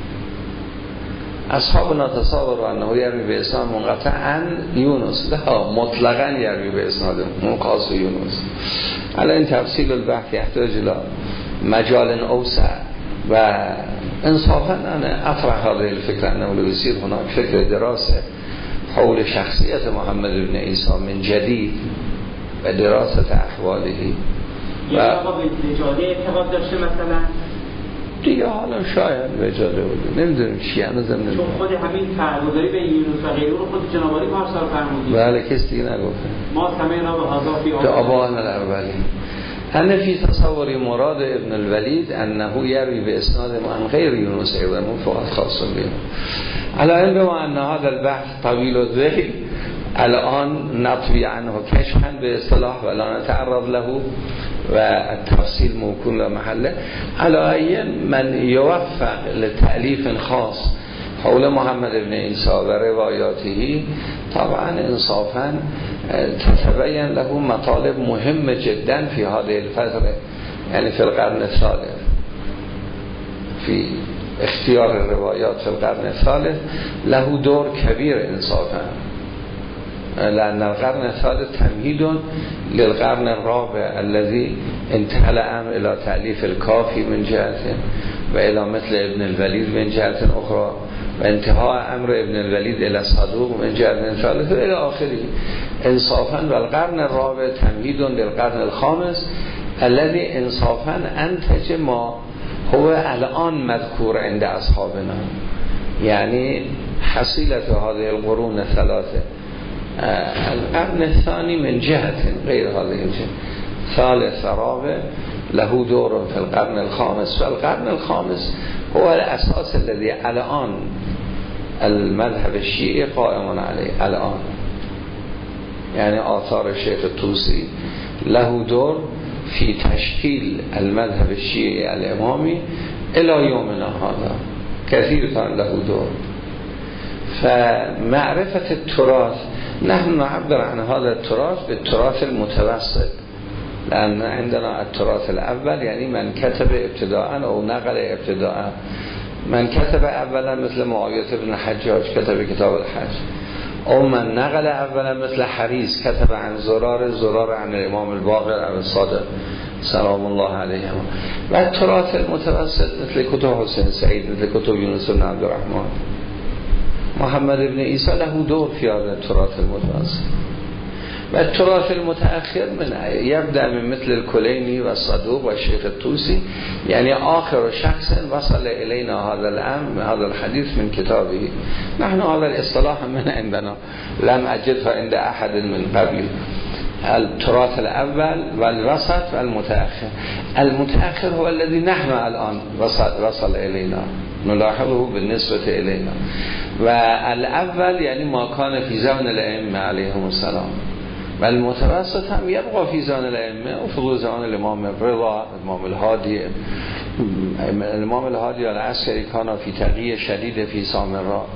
اصحابنا تصاوروا انه یروی به اسناد منقطع عن یونس، لا مطلقا یروی به اسناد منقاص یونس. الان تفصیل البحث یحتاج الى مجال اوسع و انصافا انا اطرح هذه الفكره انه لو يصير هناك فكر دراسه حول شخصیت محمد بن عیسی من جدید و دراسه احواله یا آقا به وجاده اعتقاد داشته مثلا دیگه حالا شاید وجاده بوده نمیدونیم چی هنوز نمیدونیم، چون خود همین فرگذاری به یونس و غیره رو خود جناب عالی پارسال فرمودید. بله کسی دیگه نگفته ما سمعنا به هذا فی آبائنا الاولین. ان فی تصور مراد ابن الولید انه یروی به اسناد من غیر یونس ایضا فقط خاص به على علم ان هذا البحث طویل الذیل الان نطوی عنه کشفا به اصطلاح ولا نتعرض له و التفصیل موکول و محله. على من یوفق لتألیف خاص حول محمد بن عیسی و روایاته طبعا انصافا تتبین له مطالب مهم جدا في هذه الفتره، يعني في القرن الثالث في اختیار الروایات في القرن الثالث له دور كبير انصافا، لأن القرن الثالث تمهيد للقرن الرابع الذي انتهى الأمر إلى تأليف الكافي من جهة وإلى مثل ابن الوليد من جهة أخرى وانتهاء أمر ابن الوليد إلى صدوق من جهة ثالثة إلى آخره انصافا. والقرن الرابع تمهيد للقرن الخامس الذي انصافا أنتج ما هو الآن مذكور عند أصحابنا، يعني حصيلة هذه القرون الثلاثة. القرن الثاني من جهة غير هذه الجهة ثالث رابع له دور في القرن الخامس، والقرن الخامس هو الأساس الذي الآن المذهب الشيعي قائم عليه الآن، يعني آثار الشيخ الطوسي له دور في تشكيل المذهب الشيعي الإمامي إلى يومنا هذا، كثير كان له دور. فمعرفة التراث نحن نعبر عن هذا التراث بالتراث المتوسط، لأن عندنا التراث الأول يعني من كتب ابتداء أو نقل ابتداء. من كتب اولا مثل معاوية بن حجاج كتب كتاب الحج، او من نقل اولا مثل حریز کتب عن زرار زرار عن الامام الباقر او الصادق سلام الله علیه. و التراث المتوسط مثل کتب حسین سعید، مثل کتب یونس بن عبدالرحمن. محمد بن عیسی له دور في هذا التراث المتوسط. و التراث المتأخر من يبدأ من مثل الكليني والصدوق والشيخ الطوسي، يعني آخر شخص وصل إلينا هذا الأمر هذا الحديث من كتابه. نحن هذا الإصطلاح من عندنا لم أجده عند أحد من قبل. التراث الأول والوسط والمتأخر. المتأخر هو الذي نحن الآن وصل, وصل إلينا نلاحظه بالنسبة إلينا. والأول يعني ما كان في زمن الأئمة عليهم السلام، والمتوسط هم يبقى في زمن الأئمة وفي زمن الإمام الرضا الإمام الهادي الإمام الهادي العسكري كان في تغيير شديد في سامراء.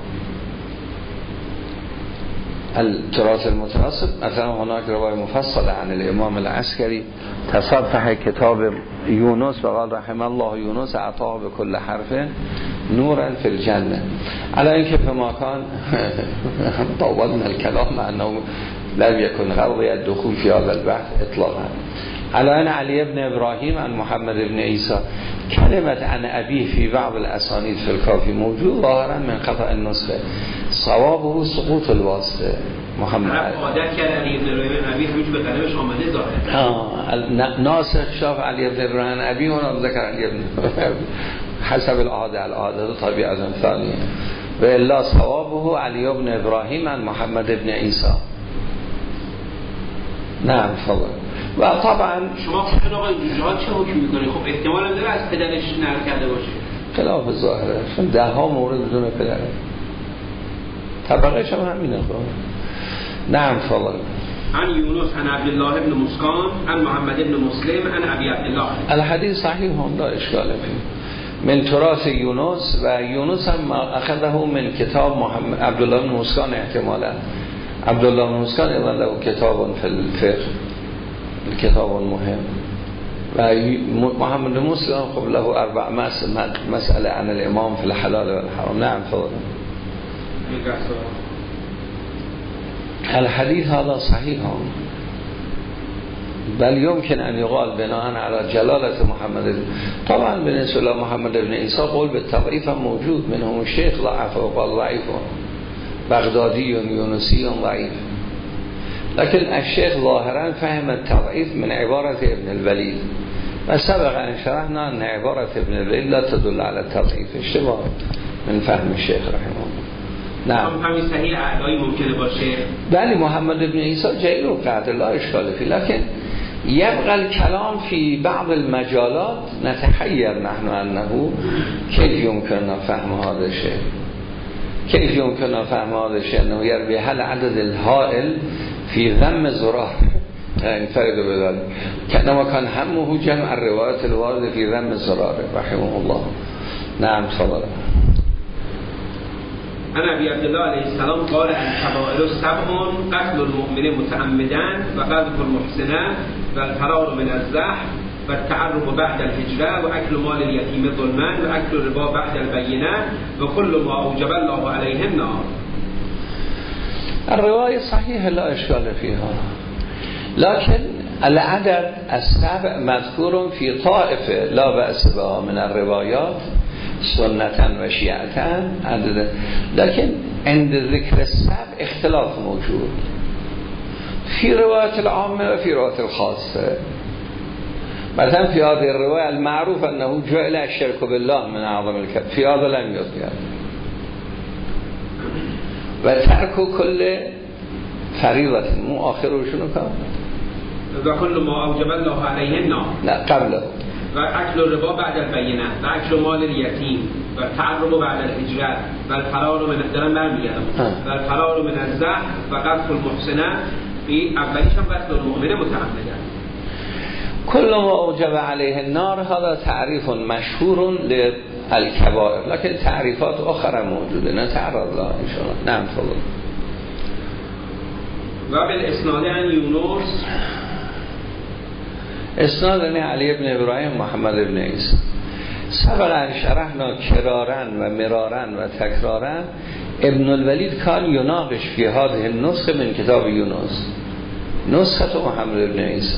التراث المتوسط مثلا هناك رواية مفصلة عن الإمام العسكري تصفح كتاب يونس وقال رحم الله يونس أعطاه بكل حرف نورا في الجنة. على إن كيف ما كان طولنا الكلام أنه لم يكن غرضي الدخول في هذا البحث إطلاقا. على أن علي بن إبراهيم عن محمد بن عيسى كلمة عن أبيه في بعض الأسانيد في الكافي موجود ظاهرا من قطع النسخة، صوابه سقوط الواسطة. محمد عادت کرد علی بن ابراهیم ابی همیشه به قلمش آمده ظاهرا. ناسخ شاف علی بن ابراهیم ابی هنا ذکر علی بن حسب العاده العاده طبيعة ثانية و الا صوابه علی ابن ابراهیم عن محمد ابن عیسی. نه فضل. و طبعا شما خودتون آقای جوجهات چه حکم میکنه؟ خب احتمال هم داره از پدرش نقل کرده باشه. خلاف ظاهره، چون ده ها مورد بدون پدره، طبقهش هم همینه. نعم فضل. عن یونس عن عبدالله ابن مسکان عن محمد ابن مسلم عن ابی عبدالله. الحدیث صحیح هم لا اشکال فيه. من تراث یونس، و یونس هم اخذه من کتاب محمد عبدالله ابن مسکان احتمالا. عبدالله ابن مسکان ایضا له کتاب فی الفقه، کتاب مهم، و محمد مسلم خب له اربع مسئله عن الامام فی الحلال و الحرام. نعم فضل. الحديث هذا صحيح بل يمكن أن يقال بناء على جلالة محمد. طبعا بالنسبة لمحمد بن عيسى قول بالتضعيف موجود، منهم الشيخ ضعف وقال ضعيف، بغدادي يونسي ضعيف، لكن الشيخ ظاهرا فهم التضعيف من عبارة ابن الوليد، وسبق أن شرحنا أن عبارة ابن الوليد لا تدل على التضعيف، اشتباه من فهم الشيخ رحمه الله. نعم. همین صحیح اعلایی ممکنه باشه. بله محمد ابن عیسی جلیل و قدر لا اشکال فی، لكن يبقى الكلام في بعض المجالات نتحير نحن انه كيف يمكننا فهم هذا الشيء، كيف يمكننا فهم هذا الشيء انه يروي هل عدد الهائل في ذم زرار انفرد بذلك كانما كان همه جمع الروايات الوارده في ذم زرار رحمه الله. نعم تفضل. انا ابي عبد الله عليه السلام قال الكبائر سبع: قتل المؤمن متعمدا وقذف المحسنات والفرار من الزحف والتعرب بعد الهجرة واكل مال اليتيم ظلما واكل الربا بعد البينة وكل ما اوجب الله عليه النار. الرواية صحيحة لا اشكال فيها، لكن العدد السبع مذكور في طائفة لا بأس بها من الروايات سنة وشيعة عدد، لكن عند ذكر السبع اختلاف موجود في رواية العامة وفي رواية الخاصة. مثلا في هذه الرواية المعروف أنه جعل الشرك بالله من أعظم الكبائر، في هذا لم يذكر. وترك كل فريضة مو آخره شنو كان؟ وكل ما أوجب الله عليه النار. لا قبله. واكل الربا بعد البينة واكل مال اليتيم والتعرب بعد الهجرة والفرار من الدرن برمیگردم والفرار من الزحف وقذف المحسنات. في اولیش هم قتل المؤمن متعمدا. كل ما اوجب عليه النار هذا تعريف مشهور للكبائر، لكن تعريفات اخرى موجوده نتعرض لها ان شاء الله. نعم تفضل. وبالاسناد عن يونس اسناد علی ابن ابراهیم محمد ابن عیسی. سبقا شرحنا کرارن و مرارن و تکرارن ابن الولید کان یناقش فی هذه النسخه من کتاب یونس نسخه محمد ابن عیسی.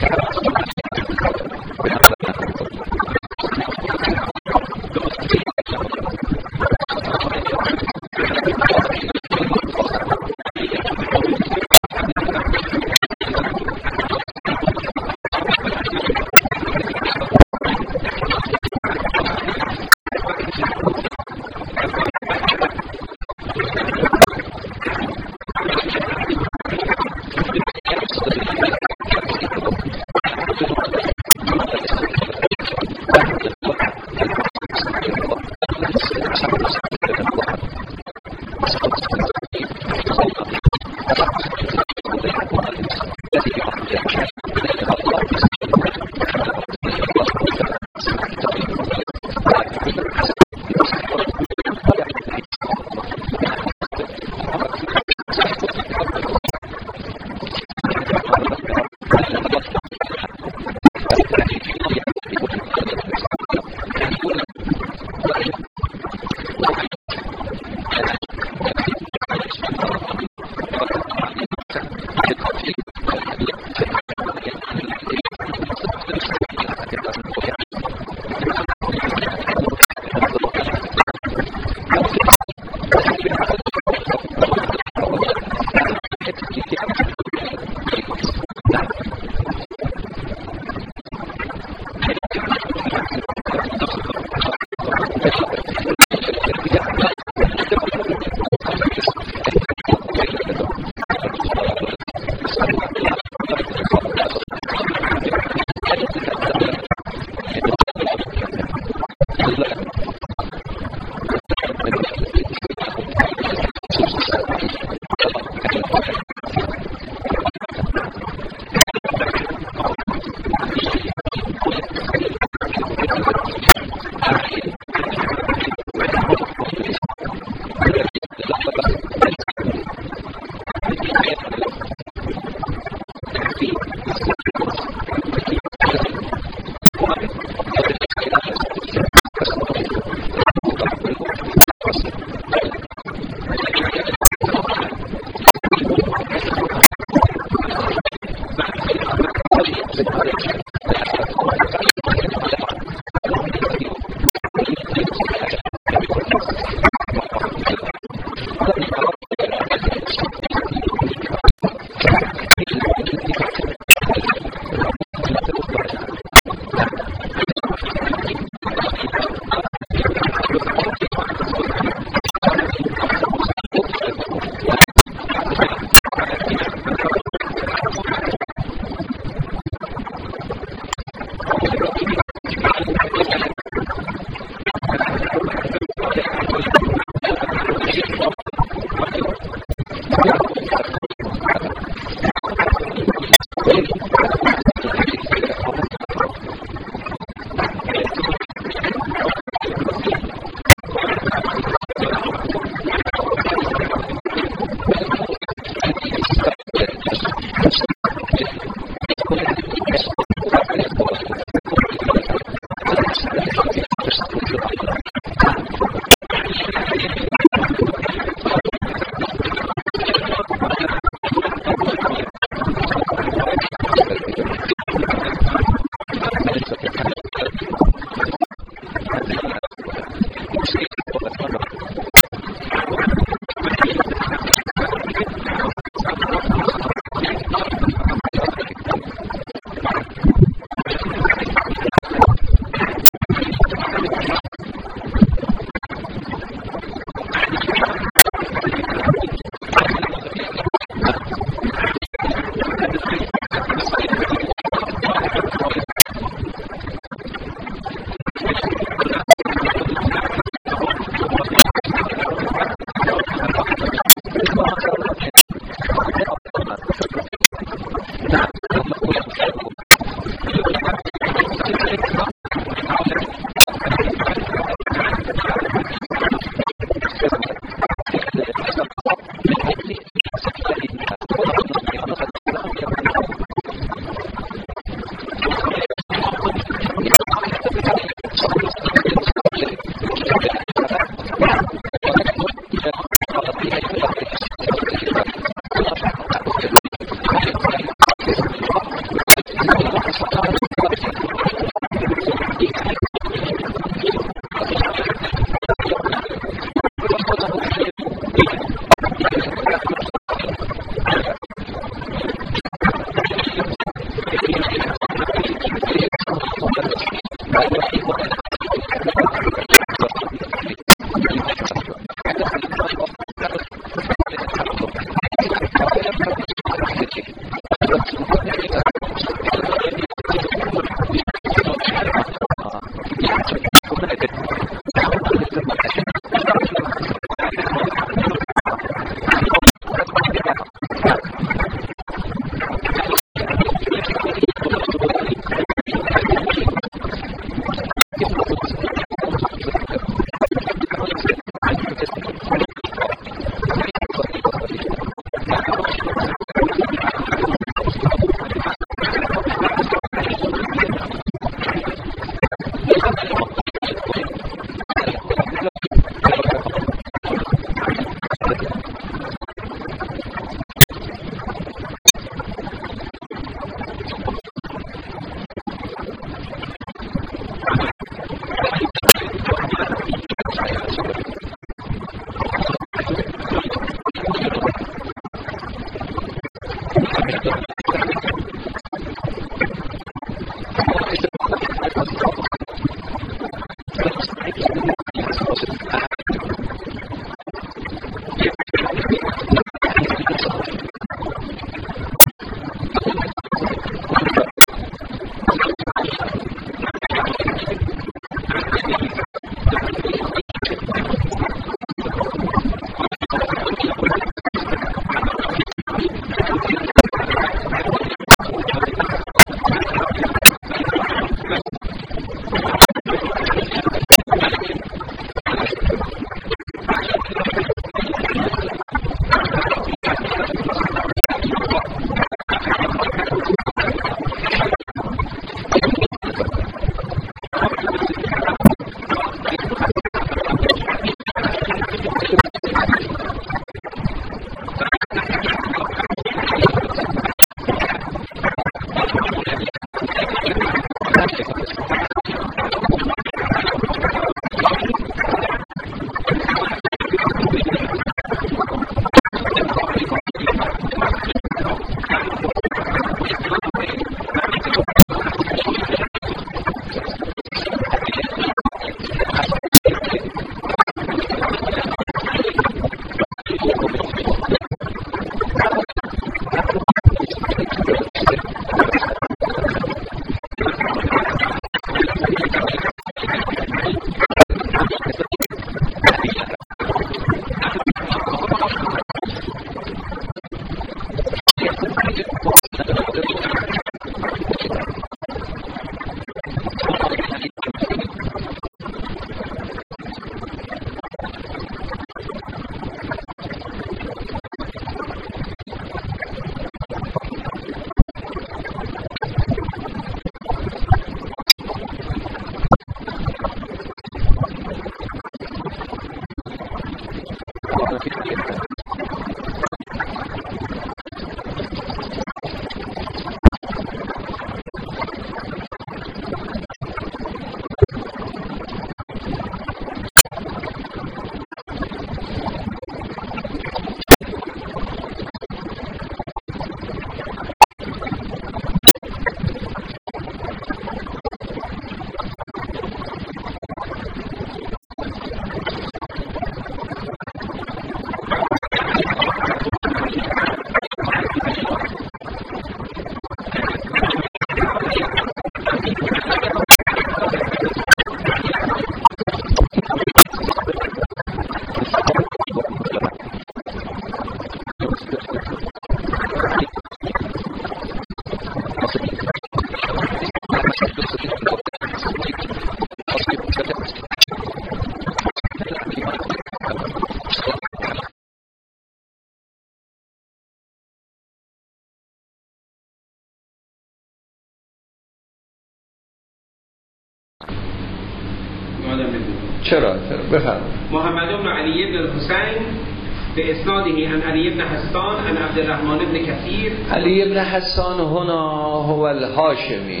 چرا چرا بفرمایید. محمد بن علی بن الحسین به اسناده عن علی بن حسان عن عبد الرحمن بن کثیر. علی بن حسان هنا هو الهاشمی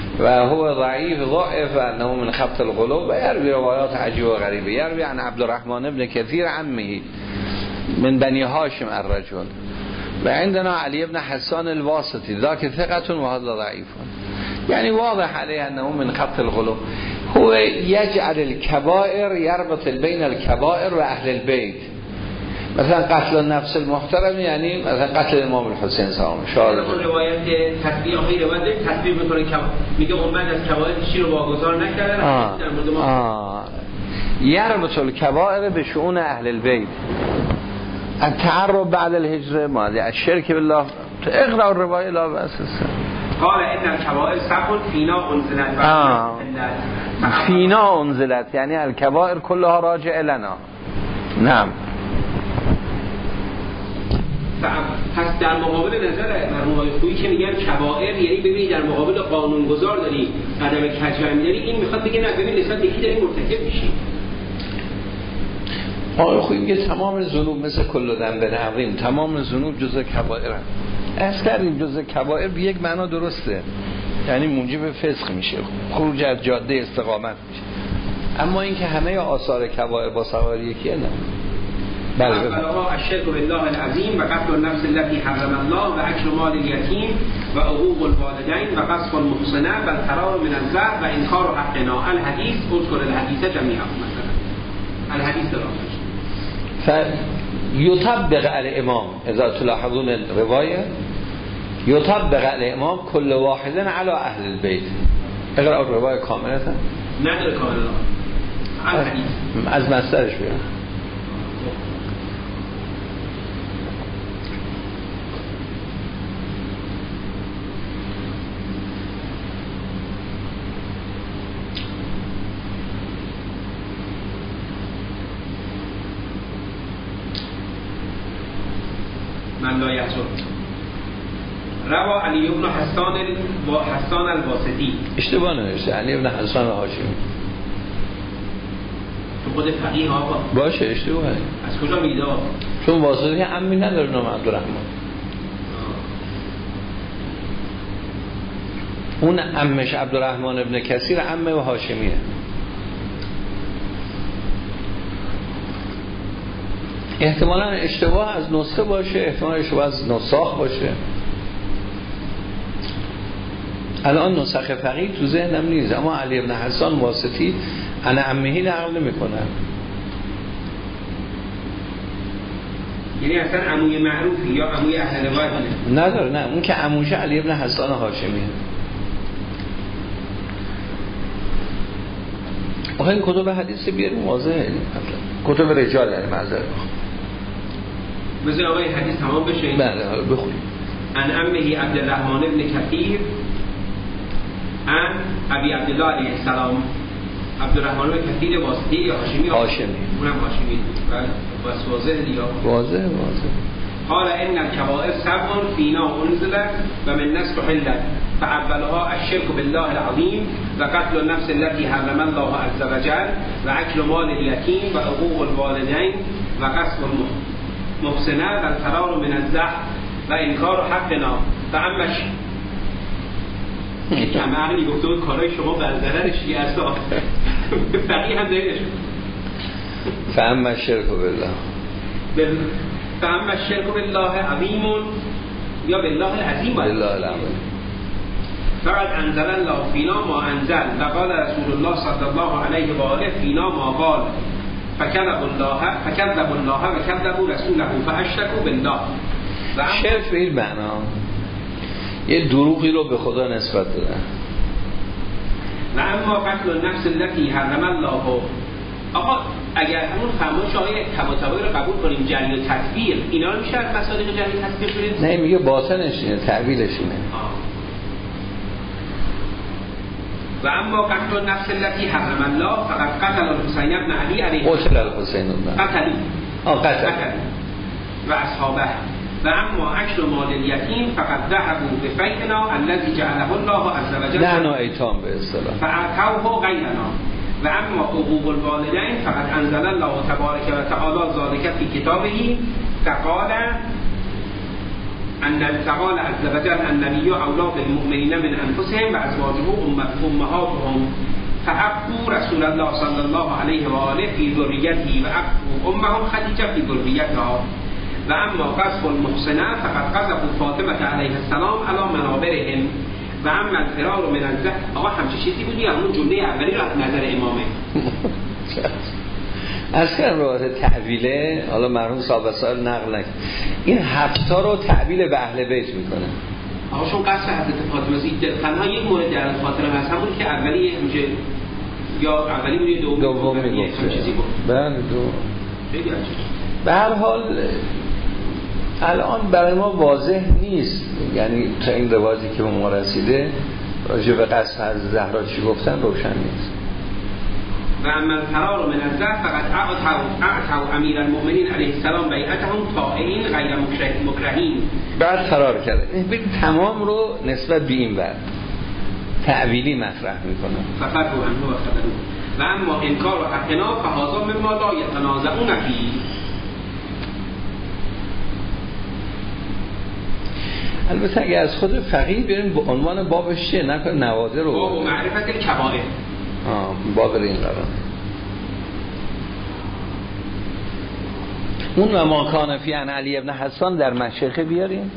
و هو ضعیف ضعف و انه من خبط القلوب و یروی روایات عجیب و غریبه. یروی عن عبد الرحمن بن کثیر عمه من بنی هاشم الرجل و عندنا علی بن حسان الواسطی ذاک ثقة و هذا ضعیف. یعنی واضح علیه انه من خبط القلوب. هو یجعل الكبائر یربط بین الكبائر و اهل البیت. مثلا قتل النفس المحترم یعنی مثلا قتل امام الحسین سلام شاهد. اون روایت تطبیق آخری روایت تطبیق میکنه که میگه امت از کبائر چی رو واگذار نکردن در مورد ما. یربط الكبائر به شؤون اهل البیت. التعرب بعد الهجره مالی الشرک بالله. اقرا الروایه لا بأس. قال ان الكبائر سبع فينا انزلت. آه. فينا انزلت یعنی الكبائر كلها راجع لنا. نعم. پس در مقابل نظر مرحوم خویی که میگن کبائر یعنی ببینید در مقابل قانونگذار داری عدم کجرمی داری، این میخواد بگه نه ببین نسبت یکی داری مرتکب میشی. آقای خویی میگه تمام ذنوب مثل کل ذنب عظیم، تمام ذنوب جزء کبائر هست. از کردیم جزء کبائر به یک معنا درسته، یعنی موجب فسق میشه، خروج از جاده استقامت میشه. اما اینکه همه آثار کبائر با صغائر یکیه نه. بله بله الشرك بالله العظیم و قتل النفس التي حرم الله و اکل مال الیتیم و عقوق الوالدین و قذف المحصنه و الفرار من الزهر و انکار حقنا. الحدیث اذكر الحدیث جميعا مثلا الحدیث درست فیطبق الامام اذا تلاحظون الروايه يطبق الامام كل واحد على اهل البيت. اقرأ الروايه كامله. نداره کاملا. الحدیث از مصدرش بیارم. من لا یحسن روا علی ابن حسان و حسان الواسطی. اشتباه نوشته علی ابن حسان هاشمی. تو خود فقیه ها باشه اشتباهه. از کجا میده؟ چون واسطی عمی نداره نام عبدالرحمن. اون عمش عبدالرحمن ابن کثیر عمه و هاشمیه. احتمالا اشتباه از نسخه باشه، احتمالا اشتباه از نساخ باشه. الان نسخه فقیه تو ذهنم نیست، اما علی ابن حسان واسطی انا عمهی نقل نمی‌کنه. یعنی اصلا عموی معروفی یا عموی اهل روایت نداره؟ نه، اون که عموشه علی ابن حسان هاشمیه. آخه این کتب حدیث بیاریم واضحه، کتب رجال یعنی معذرت بذار آقای حدیث تمام بشه. بله حالا بخونیم. ان عمه عبدالرحمن ابن کثیر ان ابی عبدالله علیه السلام. عبدالرحمن ابن کثیر واسطی یا هاشمی؟ هاشمی. اونم هاشمی. بله بس واضحه دیگه. واضحه واضحه. قال ان الكبائر سبع فينا انزلت و من نسل حلت فاولها الشرك بالله العظيم و قتل النفس التي حرم الله عز وجل و اكل مال اليتيم و عقوق الوالدين و قذف المحصنه و الفرار من الزهر و انکار حقنا. فعمش کم عقلی گفته بود کارای شما بر ضرر شیعه است. فقیه هم دلیلش فهم الشرک بالله فهم الشرک بالله عظیم یا بالله العظیم بالله العظیم فقط انزل الله فینا ما انزل و قال رسول الله صلی الله علیه و آله فینا ما قال فکذب الله فکذب الله و کذبوا رسوله فاشرکوا بالله. شرک به این معنا یه دروغی رو به خدا نسبت دادن. و اما قتل النفس التي حرم الله. آقا اگر همون فرمایش آقای طباطبایی رو قبول کنیم جری و تطبیق اینا رو میشه از مصادیق جری تطبیق کنیم؟ نه میگه باطنش اینه، تعبیرش اینه. و اما قتل النفس التي حرم الله فقد قتل الحسین ابن علی علیه قتل الحسین ابن قتل آه قتل و اصحابه. و اما اکل مال الیتیم فقد ذهبوا بفیئنا الذي جعله الله عز وجل نحن ایتام به اصطلاح فاعطوه غیرنا. و اما حقوق الوالدین فقد انزل الله تبارک و تعالی ذلك فی کتابه فقال ان تعالی عز وجل النبی اولی بالمؤمنین من انفسهم و ازواجه امهاتهم فحقوا رسول الله صلی الله علیه و آله فی ذریته و عقوا امهم خدیجه فی ذریتها. و اما قذف المحصنه فقد قذفوا فاطمه علیه السلام علی منابرهم. و اما الفرار من الزهر. آقا همچه چیزی بود یا همون جمله اولی رو از نظر امامه از کنم روایت تعویله. حالا مرحوم صاحب سال نقل نکن این هفتا رو تعویل به اهل بیت میکنه. آقا شون قصد حضرت فاطمه زید تنها یک مورد در خاطرم هست همون که اولی همچه یا اولی بود یا دوم دوم میگفت چیزی بود. بله دو خیلی عجیب. به هر حال الان برای ما واضح نیست، یعنی تا این روایتی که به ما رسیده راجع به قصد از زهرا چی گفتن روشن نیست. و اما الفرار من الزهر فقط اعطوا امیر المؤمنین علیه السلام بیعتهم طائعین غیر مکرهین. بعد فرار کرده. این تمام رو نسبت به این ور تعویلی مطرح میکنه. فقط رو انه و خبرو. و اما انکار و حقنا فهذا مما لا یتنازعون فیه. البته اگه از خود فقیه بریم به عنوان بابش چیه نکنه نوادر رو باب معرفت الکبائر. آه باب این قرار اون و ما کان فی عن علی ابن حسان در مشیخه بیاریم.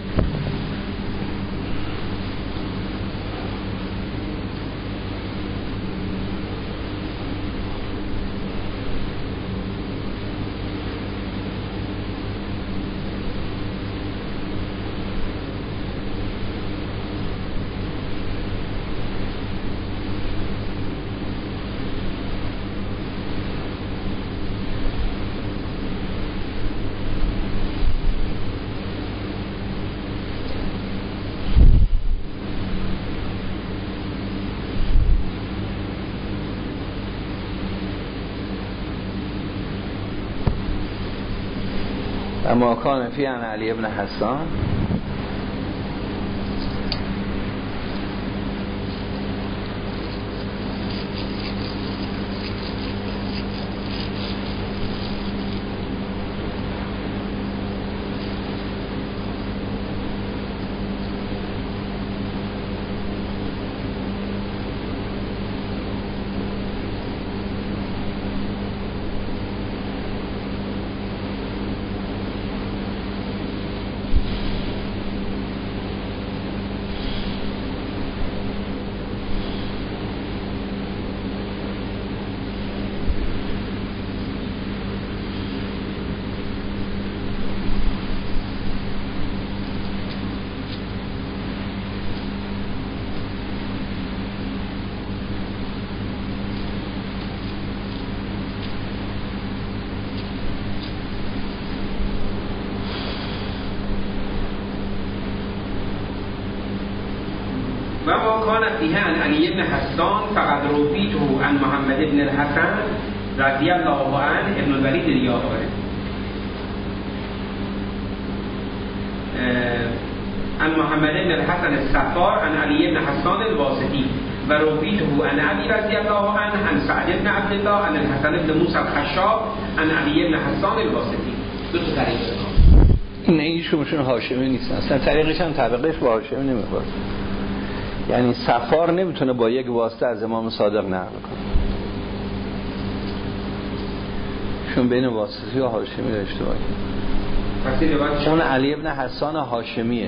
اما کان فی عن علی ابن حسان و ما کان فیه عن علی ابن حسان فقد رویته عن محمد ابن الحسن رضی الله عنه ابن الولید ریاضی عن محمد ابن الحسن الصفار عن علی ابن حسان الواسطی و رویته عن علی رضی الله عنه عن سعد ابن عبدالله عن الحسن ابن موسی الخشاب عن علی ابن حسان الواسطی. دو تا طریق این ایشونشون هاشمی نیست، اصلا طریقش هم طبقش با هاشمی نمیخوره. یعنی صفار نمیتونه با یک واسطه از امام صادق نقل کنه، چون بین واسطی و هاشمی اشتباهی. چون علی ابن حسان هاشمیه،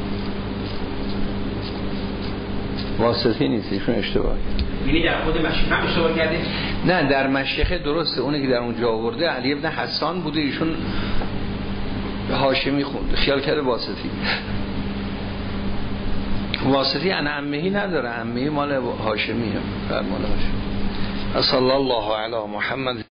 واسطی نیست، ایشون اشتباهی. یعنی در خود مشیخه هم اشتباه کرده؟ نه، در مشیخه درسته، اونی که در اونجا آورده علی ابن حسان بوده، ایشون هاشمی خونده، خیال کرده واسطی. واسطی ان عمهی نداره، عمهی مال هاشمیه، بر مال هاشمی. صلی الله علی محمد.